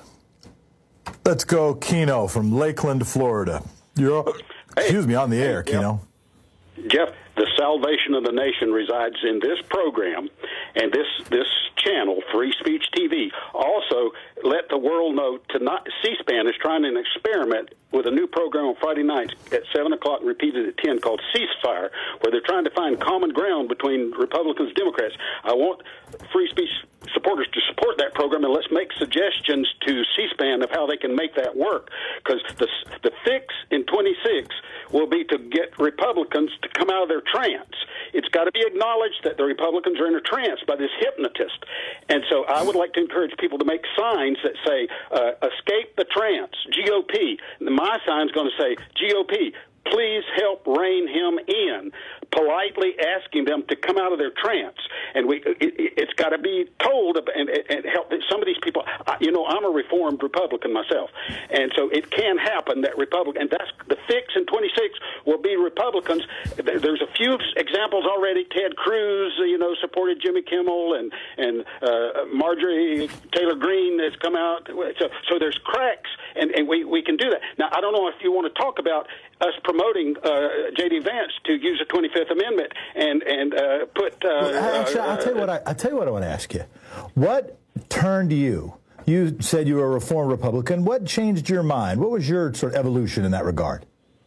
Let's go, Keno from Lakeland, Florida. You're, hey, excuse me, on the air, hey, Keno. Jeff, the salvation of the nation resides in this program and this this channel, Free Speech T V. Also, let the world know tonight C-SPAN is trying an experiment with a new program on Friday nights at seven o'clock and repeated at ten called Ceasefire, where they're trying to find common ground between Republicans and Democrats. I want free speech supporters to support that program, and let's make suggestions to C-SPAN of how they can make that work, because the, the fix in twenty-six will be to get Republicans to come out of their trance. It's got to be acknowledged that the Republicans are in a trance by this hypnotist. And so I would like to encourage people to make signs that say, uh, escape the trance, G O P. My sign's going to say, G O P, please help rein him in, politely asking them to come out of their trance. And we, it, it's got to be told and, and help some of these people. You know, I'm a reformed Republican myself, and so it can happen that Republican, and that's the fix in twenty-six will be Republicans. There's a few examples already. Ted Cruz, you know, supported Jimmy Kimmel, and and uh, Marjorie Taylor Greene has come out. So, so there's cracks, and, and we, we can do that. Now, I don't know if you want to talk about us promoting uh, J D. Vance to use the twenty-fifth Amendment and and uh, put. Uh, well, actually, I'll tell you what I I'll tell you what I want to ask you. What turned you? You said you were a reform Republican. What changed your mind? What was your sort of evolution in that regard?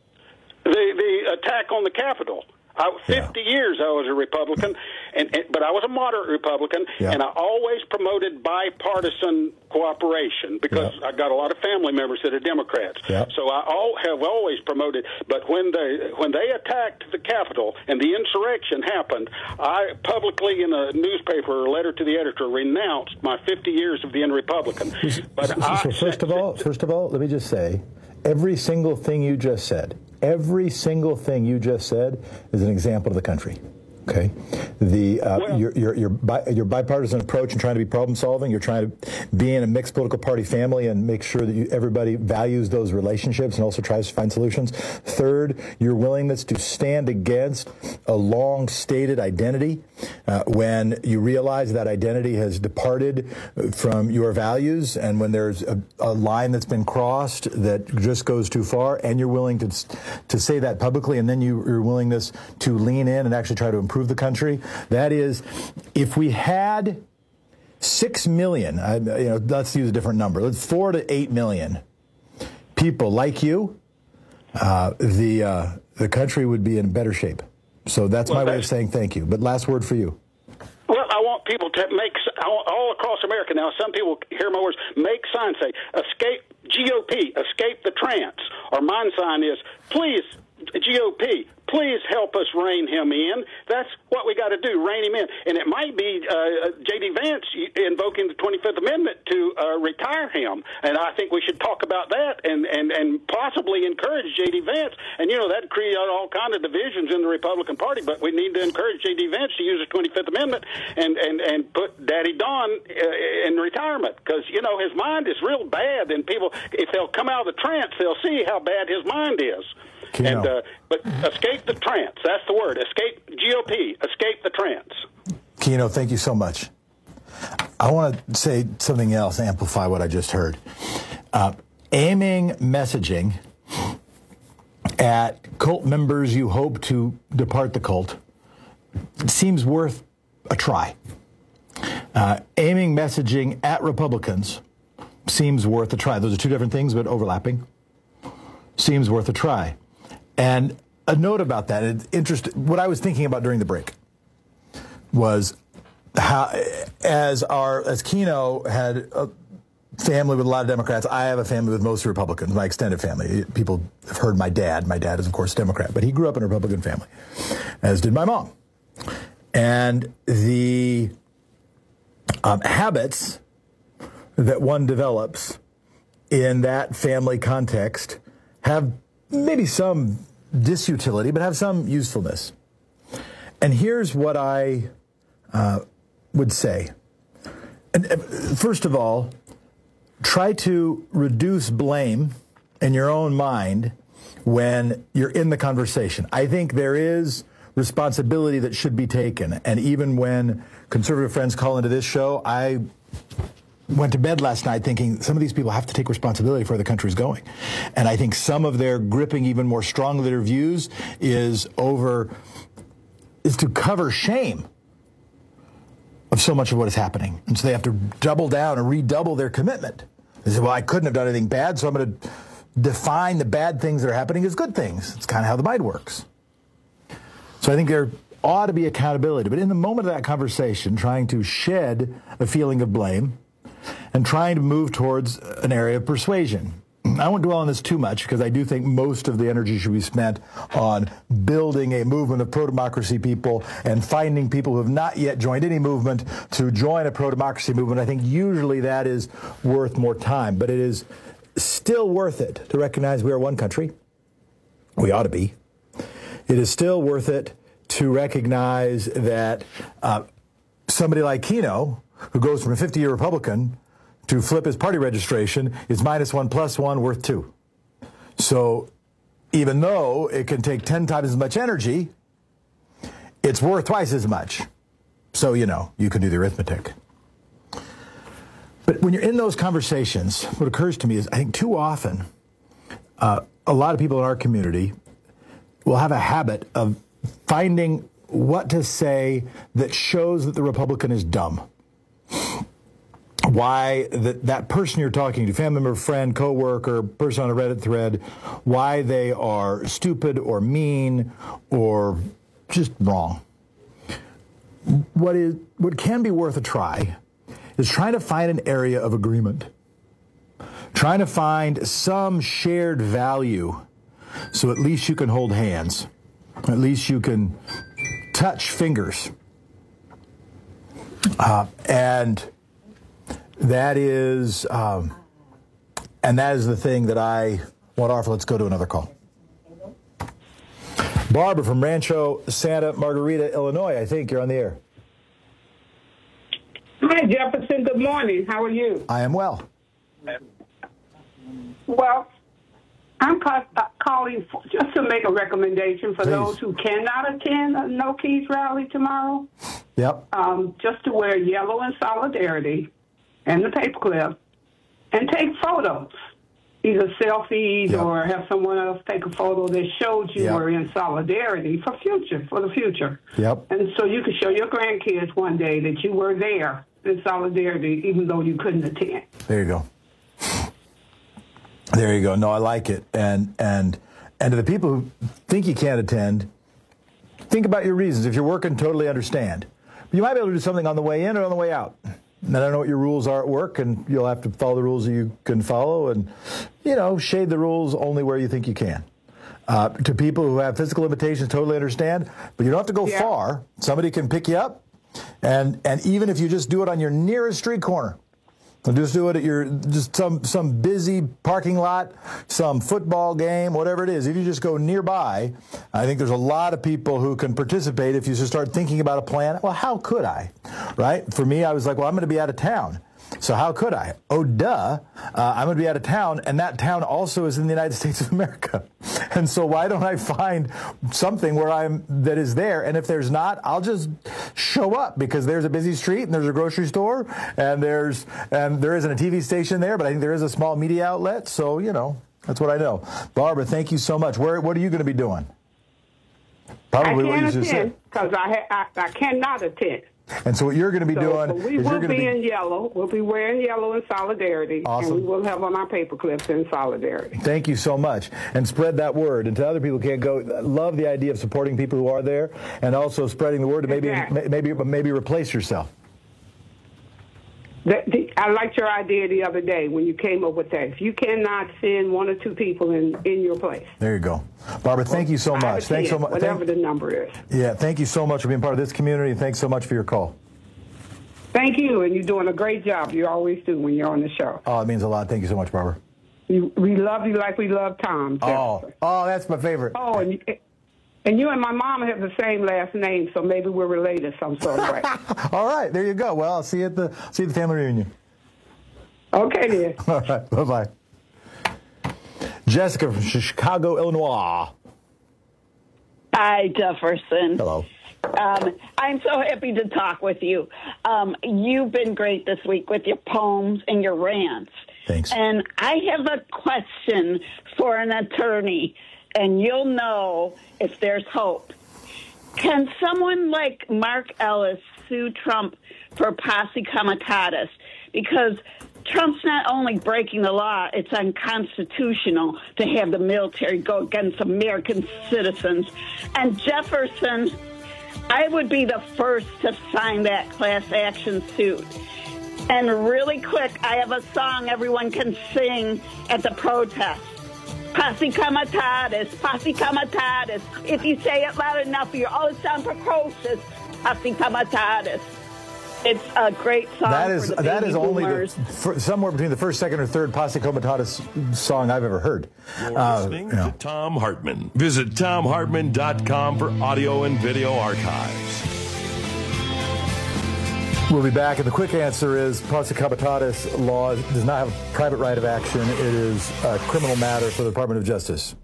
The the attack on the Capitol. I, Fifty yeah. years I was a Republican, and, and but I was a moderate Republican, yeah. and I always promoted bipartisan cooperation because yeah. I got a lot of family members that are Democrats. Yeah. So I all have always promoted. But when they when they attacked the Capitol and the insurrection happened, I publicly in a newspaper, a letter to the editor, renounced my fifty years of being a Republican. But so, I, so first of all, first of all, let me just say, every single thing you just said. Every single thing you just said is an example of the country. Okay, the uh, well, your your your, bi- your bipartisan approach and trying to be problem solving. You're trying to be in a mixed political party family and make sure that you, everybody values those relationships and also tries to find solutions. Third, your willingness to stand against a long stated identity uh, when you realize that identity has departed from your values, and when there's a, a line that's been crossed that just goes too far, and you're willing to to say that publicly, and then you, your willingness to lean in and actually try to improve the country. That is, if we had six million, I, you know, let's use a different number. Let's four to eight million people like you. Uh, the uh, the country would be in better shape. So that's well, my that's, way of saying thank you. But last word for you. Well, I want people to make all across America now. Some people hear my words. Make signs say escape G O P, escape the trance. Or mine sign is please G O P. Please help us rein him in. That's what we got to do, rein him in. And it might be uh, J D. Vance invoking the twenty-fifth Amendment to uh, retire him. And I think we should talk about that and, and, and possibly encourage J D. Vance. And, you know, that create all kinds of divisions in the Republican Party, but we need to encourage J D. Vance to use the twenty-fifth Amendment and, and, and put Daddy Don uh, in retirement because, you know, his mind is real bad. And people, if they'll come out of the trance, they'll see how bad his mind is. Keno. And uh, but escape the trance. That's the word. Escape G O P. Escape the trance. Keno, thank you so much. I want to say something else, amplify what I just heard. Uh, aiming messaging at cult members you hope to depart the cult seems worth a try. Uh, aiming messaging at Republicans seems worth a try. Those are two different things, but overlapping. Seems worth a try. And a note about that, it's interesting, what I was thinking about during the break was how, as our, as Keno had a family with a lot of Democrats, I have a family with most Republicans, my extended family. People have heard my dad. My dad is, of course, a Democrat, but he grew up in a Republican family, as did my mom. And the um, habits that one develops in that family context have maybe some disutility, but have some usefulness. And here's what I uh, would say. And, uh, first of all, try to reduce blame in your own mind when you're in the conversation. I think there is responsibility that should be taken. And even when conservative friends call into this show, I went to bed last night thinking some of these people have to take responsibility for where the country's going. And I think some of their gripping even more strongly their views is over, is to cover shame of so much of what is happening. And so they have to double down and redouble their commitment. They say, well, I couldn't have done anything bad, so I'm going to define the bad things that are happening as good things. It's kind of how the mind works. So I think there ought to be accountability. But in the moment of that conversation, trying to shed a feeling of blame and trying to move towards an area of persuasion. I won't dwell on this too much because I do think most of the energy should be spent on building a movement of pro-democracy people and finding people who have not yet joined any movement to join a pro-democracy movement. I think usually that is worth more time, but it is still worth it to recognize we are one country. We ought to be. It is still worth it to recognize that uh, somebody like Keno, who goes from a fifty-year Republican to flip his party registration, is minus one plus one worth two. So even though it can take ten times as much energy, it's worth twice as much. So, you know, you can do the arithmetic. But when you're in those conversations, what occurs to me is I think too often uh, a lot of people in our community will have a habit of finding what to say that shows that the Republican is dumb. Why that, that person you're talking to, family member, friend, coworker, person on a Reddit thread, why they are stupid or mean or just wrong. What is what can be worth a try is trying to find an area of agreement, trying to find some shared value so at least you can hold hands, at least you can touch fingers. Uh, and that is, um, and that is the thing that I want to offer. Let's go to another call. Barbara from Rancho Santa Margarita, Illinois. I think you're on the air. Hi, Jefferson. Good morning. How are you? I am well. Well, I'm ca- uh, calling for, just to make a recommendation for Please. those who cannot attend a No Keys rally tomorrow. Yep. Um, just to wear yellow in solidarity and the paperclip and take photos, either selfies yep. or have someone else take a photo that shows you yep. were in solidarity for future, for the future. Yep. And so you can show your grandkids one day that you were there in solidarity, even though you couldn't attend. There you go. There you go. No, I like it. And and and to the people who think you can't attend, think about your reasons. If you're working, totally understand. But you might be able to do something on the way in or on the way out. And I don't know what your rules are at work, and you'll have to follow the rules that you can follow and, you know, shade the rules only where you think you can. Uh, to people who have physical limitations, totally understand. But you don't have to go yeah. far. Somebody can pick you up. And and even if you just do it on your nearest street corner, just do it at your just some some busy parking lot, some football game, whatever it is. If you just go nearby, I think there's a lot of people who can participate if you just start thinking about a plan. Well, how could I? Right? For me, I was like, well, I'm going to be out of town. So how could I? Oh, duh. Uh, I'm going to be out of town, and that town also is in the United States of America. And so why don't I find something where I'm that is there? And if there's not, I'll just show up because there's a busy street and there's a grocery store and there's and there isn't a T V station there, but I think there is a small media outlet. So, you know, that's what I know. Barbara, thank you so much. Where what are you going to be doing? Probably I can't what you just attend because I, ha- I I cannot attend. And so what you're going to be so, doing we is will you're going be to be in yellow. We'll be wearing yellow in solidarity. Awesome. And we will have on our paper clips in solidarity. Thank you so much. And spread that word. And to other people who can't go, love the idea of supporting people who are there and also spreading the word to maybe exactly. maybe maybe replace yourself. The, the, I liked your idea the other day when you came up with that. If you cannot send one or two people in, in your place. There you go. Barbara, thank you so much. Thanks so much. Whatever thank, the number is. Yeah, thank you so much for being part of this community. Thanks so much for your call. Thank you, and you're doing a great job. You always do when you're on the show. Oh, it means a lot. Thank you so much, Barbara. You, we love you like we love Tom. Oh, Jefferson. oh, that's my favorite. Oh, and, and you and my mom have the same last name, so maybe we're related some sort of way. All right, there you go. Well, I'll see you at the see you at the family reunion. Okay, then. All right, bye-bye. Jessica from Chicago, Illinois. Hi, Jefferson. Hello. Um, I'm so happy to talk with you. Um, you've been great this week with your poems and your rants. Thanks. And I have a question for an attorney, and you'll know if there's hope. Can someone like Mark Ellis sue Trump for posse comitatus? Because Trump's not only breaking the law, it's unconstitutional to have the military go against American citizens. And Jefferson, I would be the first to sign that class action suit. And really quick, I have a song everyone can sing at the protest. Posse comitatus, posse comitatus. If you say it loud enough, you always sound precocious. Posse comitatus. It's a great song. That is for the that baby is only boomers. the, for, somewhere between the first, second, or third Posse Comitatus song I've ever heard. You're Uh, listening you know. to Tom Hartman. Visit tom hartman dot com for audio and video archives. We'll be back, and the quick answer is Posse Comitatus law does not have a private right of action. It is a criminal matter for the Department of Justice.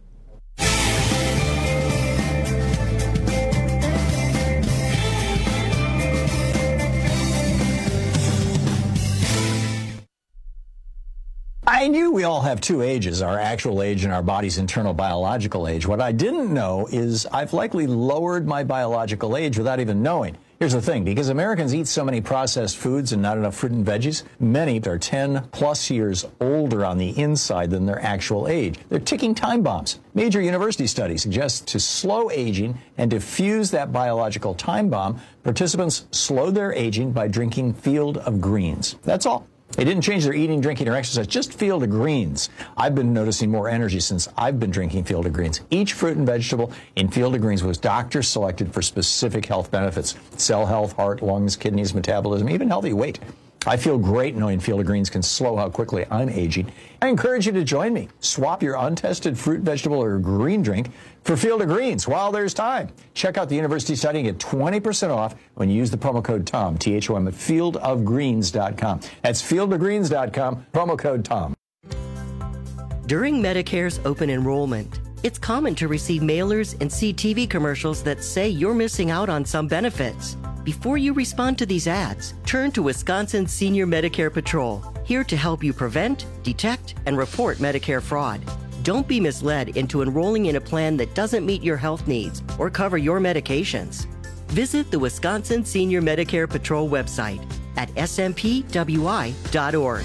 I knew we all have two ages, our actual age and our body's internal biological age. What I didn't know is I've likely lowered my biological age without even knowing. Here's the thing, because Americans eat so many processed foods and not enough fruit and veggies, many are ten plus years older on the inside than their actual age. They're ticking time bombs. Major university studies suggest to slow aging and diffuse that biological time bomb, participants slow their aging by drinking Field of Greens. That's all. They didn't change their eating, drinking, or exercise, just Field of Greens. I've been noticing more energy since I've been drinking Field of Greens. Each fruit and vegetable in Field of Greens was doctor selected for specific health benefits: cell health, heart, lungs, kidneys, metabolism, even healthy weight. I feel great knowing Field of Greens can slow how quickly I'm aging. I encourage you to join me. Swap your untested fruit, vegetable, or green drink for Field of Greens while there's time. Check out the university study and get twenty percent off when you use the promo code TOM, T H O M, at field of greens dot com. That's field of greens dot com, promo code TOM. During Medicare's open enrollment, it's common to receive mailers and see T V commercials that say you're missing out on some benefits. Before you respond to these ads, turn to Wisconsin Senior Medicare Patrol, here to help you prevent, detect, and report Medicare fraud. Don't be misled into enrolling in a plan that doesn't meet your health needs or cover your medications. Visit the Wisconsin Senior Medicare Patrol website at s m p w i dot org.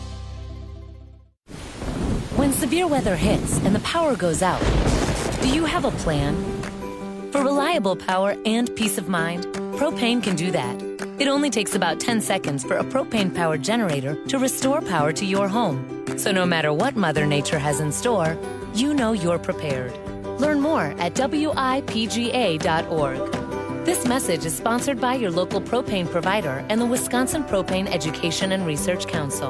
When severe weather hits and the power goes out, do you have a plan? For reliable power and peace of mind, Propane can do that. It only takes about ten seconds for a propane-powered generator to restore power to your home. So no matter what Mother Nature has in store, you know you're prepared. Learn more at w i p g a dot org. This message is sponsored by your local propane provider and the Wisconsin Propane Education and Research Council.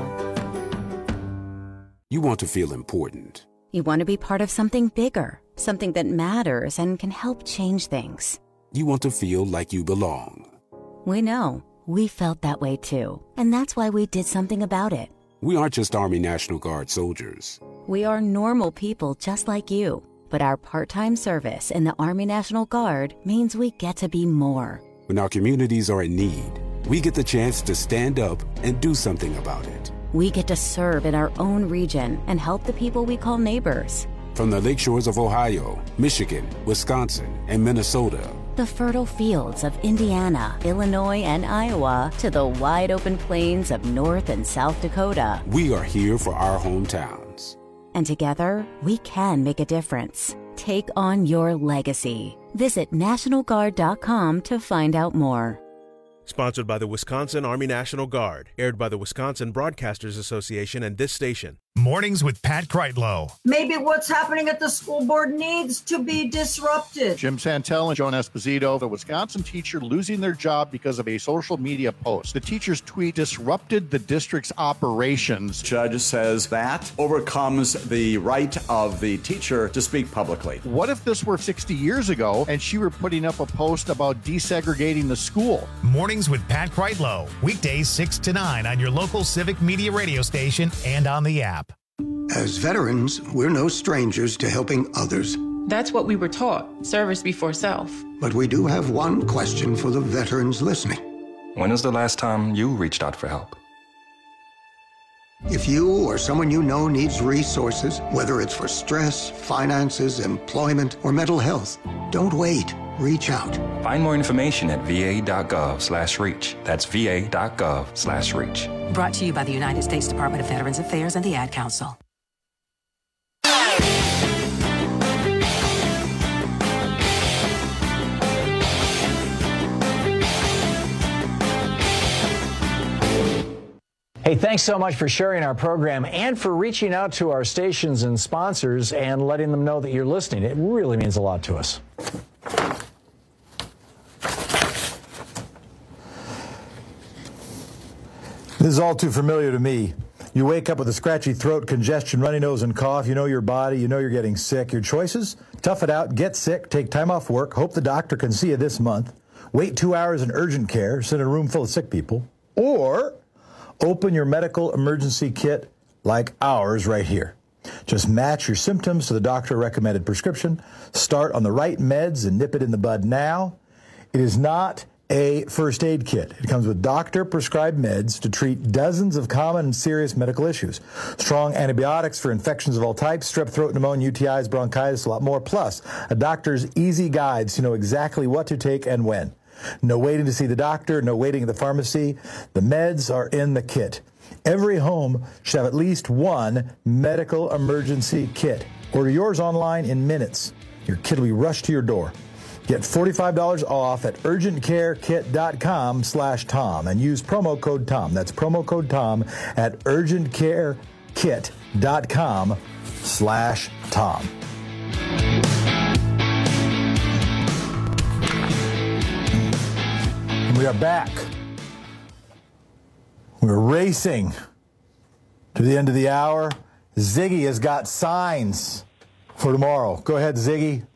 You want to feel important. You want to be part of something bigger, something that matters and can help change things. You want to feel like you belong. We know. We felt that way too. And that's why we did something about it. We aren't just Army National Guard soldiers. We are normal people just like you. But our part-time service in the Army National Guard means we get to be more. When our communities are in need, we get the chance to stand up and do something about it. We get to serve in our own region and help the people we call neighbors. From the lakeshores of Ohio, Michigan, Wisconsin, and Minnesota, the fertile fields of Indiana, Illinois, and Iowa, to the wide open plains of North and South Dakota. We are here for our hometowns. And together, we can make a difference. Take on your legacy. Visit national guard dot com to find out more. Sponsored by the Wisconsin Army National Guard. Aired by the Wisconsin Broadcasters Association and this station. Mornings with Pat Kreitlow. Maybe what's happening at the school board needs to be disrupted. Jim Santel and Joan Esposito, the Wisconsin teacher losing their job because of a social media post. The teacher's tweet disrupted the district's operations. Judge says that overcomes the right of the teacher to speak publicly. What if this were sixty years ago and she were putting up a post about desegregating the school? Mornings with Pat Kreitlow. Weekdays six to nine on your local Civic Media radio station and on the app. As veterans, we're no strangers to helping others. That's what we were taught, service before self. But we do have one question for the veterans listening. When was the last time you reached out for help? If you or someone you know needs resources, whether it's for stress, finances, employment, or mental health, don't wait. Reach out. Find more information at va.gov slash reach. That's va.gov slash reach. Brought to you by the United States Department of Veterans Affairs and the Ad Council. Hey, thanks so much for sharing our program and for reaching out to our stations and sponsors and letting them know that you're listening. It really means a lot to us. This is all too familiar to me. You wake up with a scratchy throat, congestion, runny nose, and cough. You know your body. You know you're getting sick. Your choices? Tough it out, get sick, take time off work, hope the doctor can see you this month, wait two hours in urgent care, sit in a room full of sick people, or open your medical emergency kit like ours right here. Just match your symptoms to the doctor-recommended prescription, start on the right meds, and nip it in the bud now. It is not a first aid kit. It comes with doctor-prescribed meds to treat dozens of common and serious medical issues. Strong antibiotics for infections of all types, strep throat, pneumonia, U T Is, bronchitis, a lot more. Plus, a doctor's easy guides to know exactly what to take and when. No waiting to see the doctor, no waiting at the pharmacy. The meds are in the kit. Every home should have at least one medical emergency kit. Order yours online in minutes. Your kit will be rushed to your door. Get forty-five dollars off at urgentcarekit.com slash Tom and use promo code Tom. That's promo code Tom at urgentcarekit.com slash Tom. And we are back. We're racing to the end of the hour. Ziggy has got signs for tomorrow. Go ahead, Ziggy.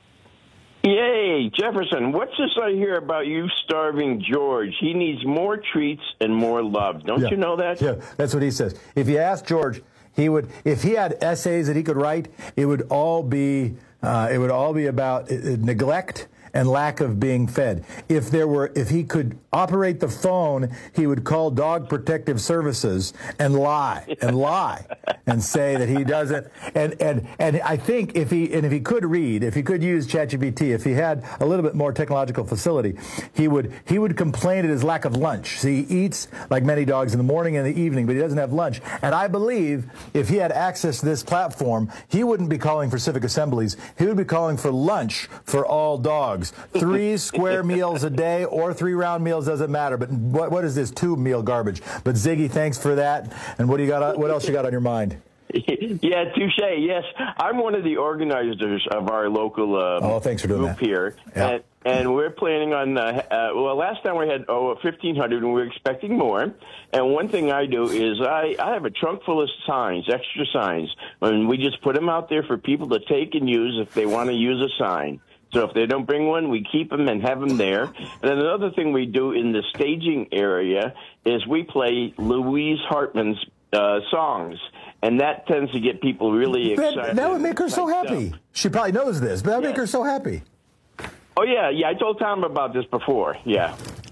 Yay, Jefferson, what's this I hear about you starving George? He needs more treats and more love. Don't yeah. you know that? Yeah, that's what he says. If you ask George, he would, if he had essays that he could write, it would all be, uh, it would all be about uh, neglect and lack of being fed. If there were, if he could operate the phone, he would call Dog Protective Services and lie and lie and say that he doesn't. And and and I think if he and if he could read, if he could use ChatGPT, if he had a little bit more technological facility, he would he would complain at his lack of lunch. So he eats like many dogs in the morning and the evening, but he doesn't have lunch. And I believe if he had access to this platform, he wouldn't be calling for civic assemblies. He would be calling for lunch for all dogs. Three square meals a day or three round meals, doesn't matter. But what, what is this tube meal garbage? But Ziggy, thanks for that. And what do you got? What else you got on your mind? Yeah, touche. Yes, I'm one of the organizers of our local uh, oh, thanks for doing group that. here. Yeah. And, and we're planning on, uh, uh, well, last time we had oh, fifteen hundred, and we're expecting more. And one thing I do is I, I have a trunk full of signs, extra signs, and we just put them out there for people to take and use if they want to use a sign. So if they don't bring one, we keep them and have them there. And then another thing we do in the staging area is we play Louise Hartman's uh, songs. And that tends to get people really excited. That, that would make her so happy. Up. She probably knows this, but that would yeah. make her so happy. Oh, yeah. Yeah, I told Tom about this before. Yeah.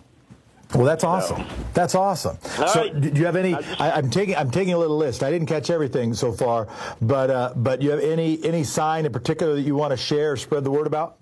Well, that's awesome. So. That's awesome. All so, right. do you have any? Just, I, I'm taking. I'm taking a little list. I didn't catch everything so far, but uh, but you have any any sign in particular that you want to share or spread the word about?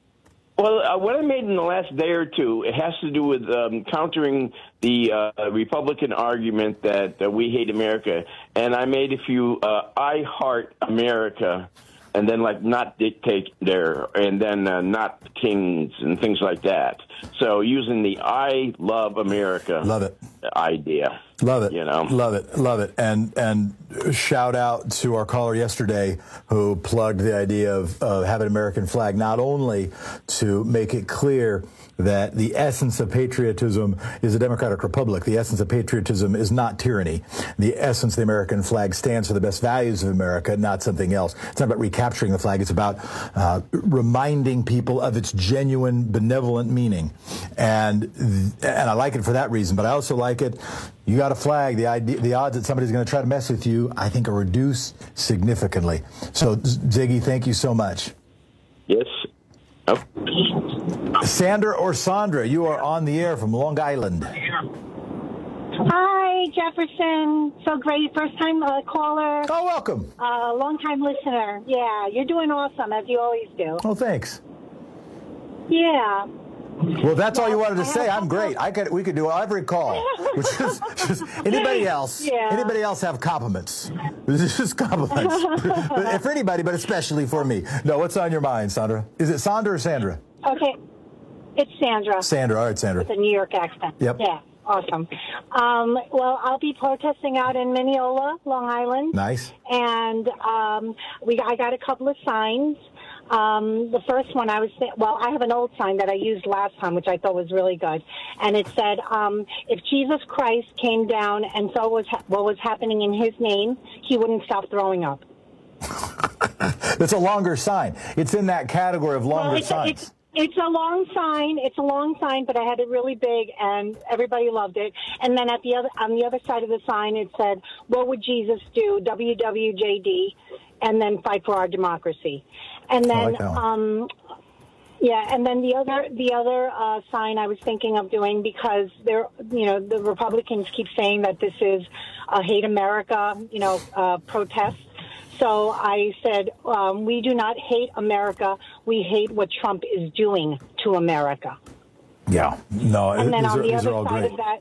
Well, uh, what I made in the last day or two, it has to do with um, countering the uh, Republican argument that uh, we hate America. And I made a few uh, I heart America, and then like not dictator, and then uh, not kings and things like that. So using the I love America. Love it. idea. Love it. You know, love it, love it, and and shout out to our caller yesterday who plugged the idea of, of having an American flag, not only to make it clear that the essence of patriotism is a democratic republic. The essence of patriotism is not tyranny. The essence of the American flag stands for the best values of America, not something else. It's not about recapturing the flag. It's about uh, reminding people of its genuine, benevolent meaning. And and I like it for that reason. But I also like it. You got a flag. The idea, the odds that somebody's going to try to mess with you, I think, are reduced significantly. So, Ziggy, thank you so much. Yes. Oh. Sandra or Sandra, you are on the air from Long Island. Hi, Jefferson. So great. First time uh, caller. Oh, welcome. Uh, long time listener. Yeah, you're doing awesome, as you always do. Oh, thanks. Yeah. Well, that's all you wanted to say. I'm great. I could. We could do every call. Which is just anybody else. Yeah. Anybody else have compliments? This is just compliments for anybody, but especially for me. No, what's on your mind, Sandra? Is it Sandra or Sandra? Okay. It's Sandra. Sandra. All right, Sandra. With a New York accent. Yep. Yeah. Awesome. Um, well, I'll be protesting out in Mineola, Long Island. Nice. And um, we, I got a couple of signs. Um, the first one I was, well, I have an old sign that I used last time, which I thought was really good. And it said, um, if Jesus Christ came down and saw what was, ha- what was happening in his name, he wouldn't stop throwing up. It's a longer sign. It's in that category of longer well, it's, signs. It's, it's a long sign. It's a long sign, but I had it really big, and everybody loved it. And then at the other, on the other side of the sign, it said, what would Jesus do? W W J D, and then fight for our democracy. And then, like um, yeah, and then the other the other uh, sign I was thinking of doing, because they're, you know, the Republicans keep saying that this is a hate America, you know, uh, protest. So I said, um, we do not hate America. We hate what Trump is doing to America. Yeah, no, and then these on are, the these other are all side great. of that.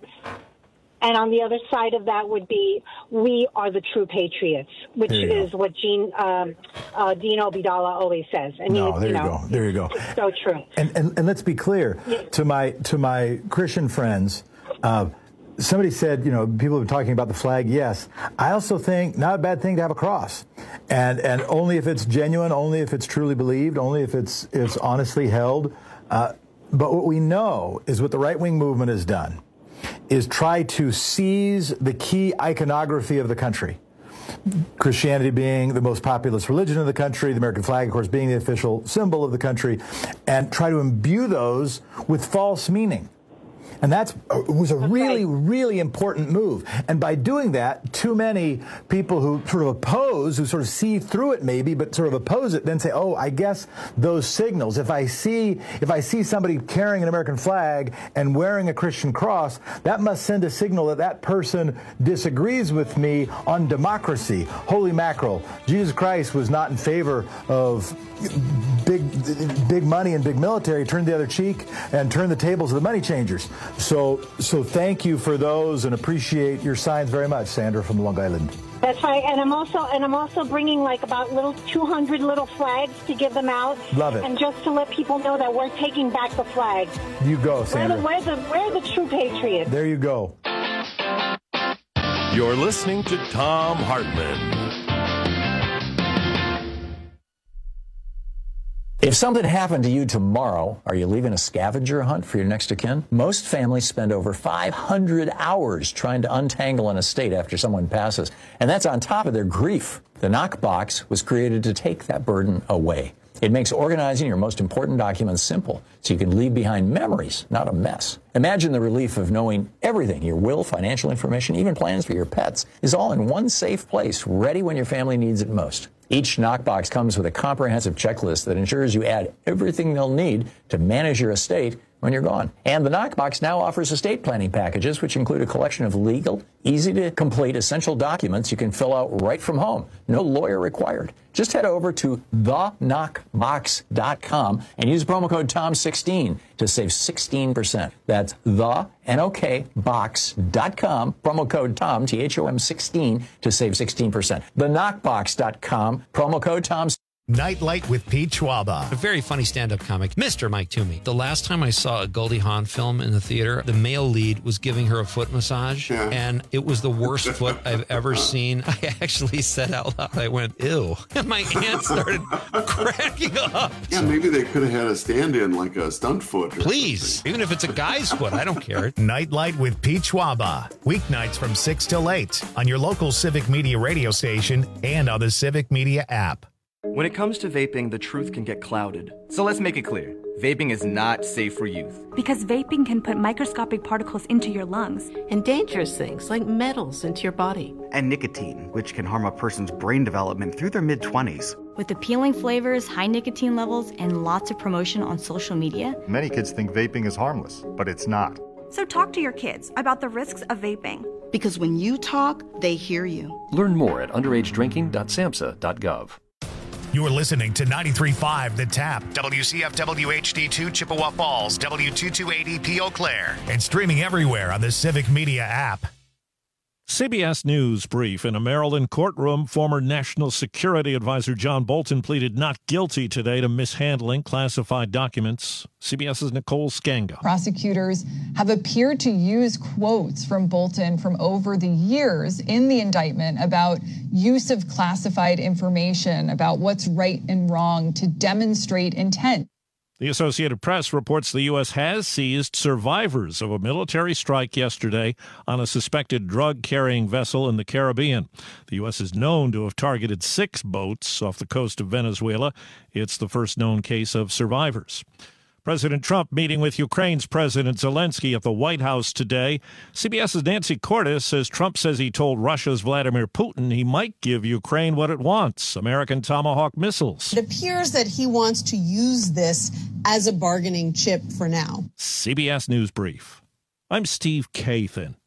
And on the other side of that would be, we are the true patriots, which There you is what Gene, um, uh, Dino Bidala always says. And No, he, there you, know, go. There you go. It's so true. And, and and let's be clear to my to my Christian friends. Uh, somebody said, you know, people have been talking about the flag. Yes, I also think not a bad thing to have a cross, and and only if it's genuine, only if it's truly believed, only if it's it's honestly held. Uh, but what we know is what the right wing movement has done is try to seize the key iconography of the country. Christianity being the most populous religion in the country, the American flag, of course, being the official symbol of the country, and try to imbue those with false meaning. And that was a really, really important move. And by doing that, too many people who sort of oppose, who sort of see through it maybe, but sort of oppose it, then say, oh, I guess those signals, if I see if I see somebody carrying an American flag and wearing a Christian cross, that must send a signal that that person disagrees with me on democracy. Holy mackerel. Jesus Christ was not in favor of big big money and big military. Turned the other cheek and turned the tables of the money changers. So so thank you for those and appreciate your signs very much, Sandra from Long Island. That's right, and I'm also and I'm also bringing like about little two hundred little flags to give them out. Love it. And just to let people know that we're taking back the flag. You go, Sandra. We're the, we're the, we're the true patriots. There you go. You're listening to Thom Hartmann. If something happened to you tomorrow, are you leaving a scavenger hunt for your next of kin? Most families spend over five hundred hours trying to untangle an estate after someone passes, and that's on top of their grief. The Knockbox was created to take that burden away. It makes organizing your most important documents simple, so you can leave behind memories, not a mess. Imagine the relief of knowing everything, your will, financial information, even plans for your pets, is all in one safe place, ready when your family needs it most. Each Knockbox comes with a comprehensive checklist that ensures you add everything they'll need to manage your estate when you're gone. And the Knockbox now offers estate planning packages, which include a collection of legal, easy-to-complete essential documents you can fill out right from home. No lawyer required. Just head over to the knockbox dot com and use promo code Tom sixteen to save sixteen percent. That's the N O K box dot com, promo code Tom, T H O M sixteen, to save sixteen percent. the knockbox dot com, promo code Tom. Nightlight with Pete Schwaba. A very funny stand-up comic, Mister Mike Toomey. The last time I saw a Goldie Hawn film in the theater, the male lead was giving her a foot massage, yeah. and it was the worst foot I've ever seen. I actually said out loud, I went, ew. And my aunt started cracking up. Yeah, maybe they could have had a stand-in, like a stunt foot. Please, something. Even if it's a guy's foot, I don't care. Nightlight with Pete Schwaba. Weeknights from six till eight on your local Civic Media radio station and on the Civic Media app. When it comes to vaping, the truth can get clouded. So let's make it clear. Vaping is not safe for youth. Because vaping can put microscopic particles into your lungs. And dangerous things like metals into your body. And nicotine, which can harm a person's brain development through their mid-twenties. With appealing flavors, high nicotine levels, and lots of promotion on social media. Many kids think vaping is harmless, but it's not. So talk to your kids about the risks of vaping. Because when you talk, they hear you. Learn more at underage drinking dot samhsa dot gov. You're listening to ninety-three point five The Tap, W C F W H D two Chippewa Falls, W two twenty-eight E P Eau Claire, and streaming everywhere on the Civic Media app. C B S News brief. In a Maryland courtroom, former National Security Advisor John Bolton pleaded not guilty today to mishandling classified documents. CBS's Nicole Skanga. Prosecutors have appeared to use quotes from Bolton from over the years in the indictment about use of classified information about what's right and wrong to demonstrate intent. The Associated Press reports the U S has seized survivors of a military strike yesterday on a suspected drug-carrying vessel in the Caribbean. The U S is known to have targeted six boats off the coast of Venezuela. It's the first known case of survivors. President Trump meeting with Ukraine's President Zelensky at the White House today. CBS's Nancy Cordes says Trump says he told Russia's Vladimir Putin he might give Ukraine what it wants, American Tomahawk missiles. It appears that he wants to use this as a bargaining chip for now. C B S News Brief. I'm Steve Kathan.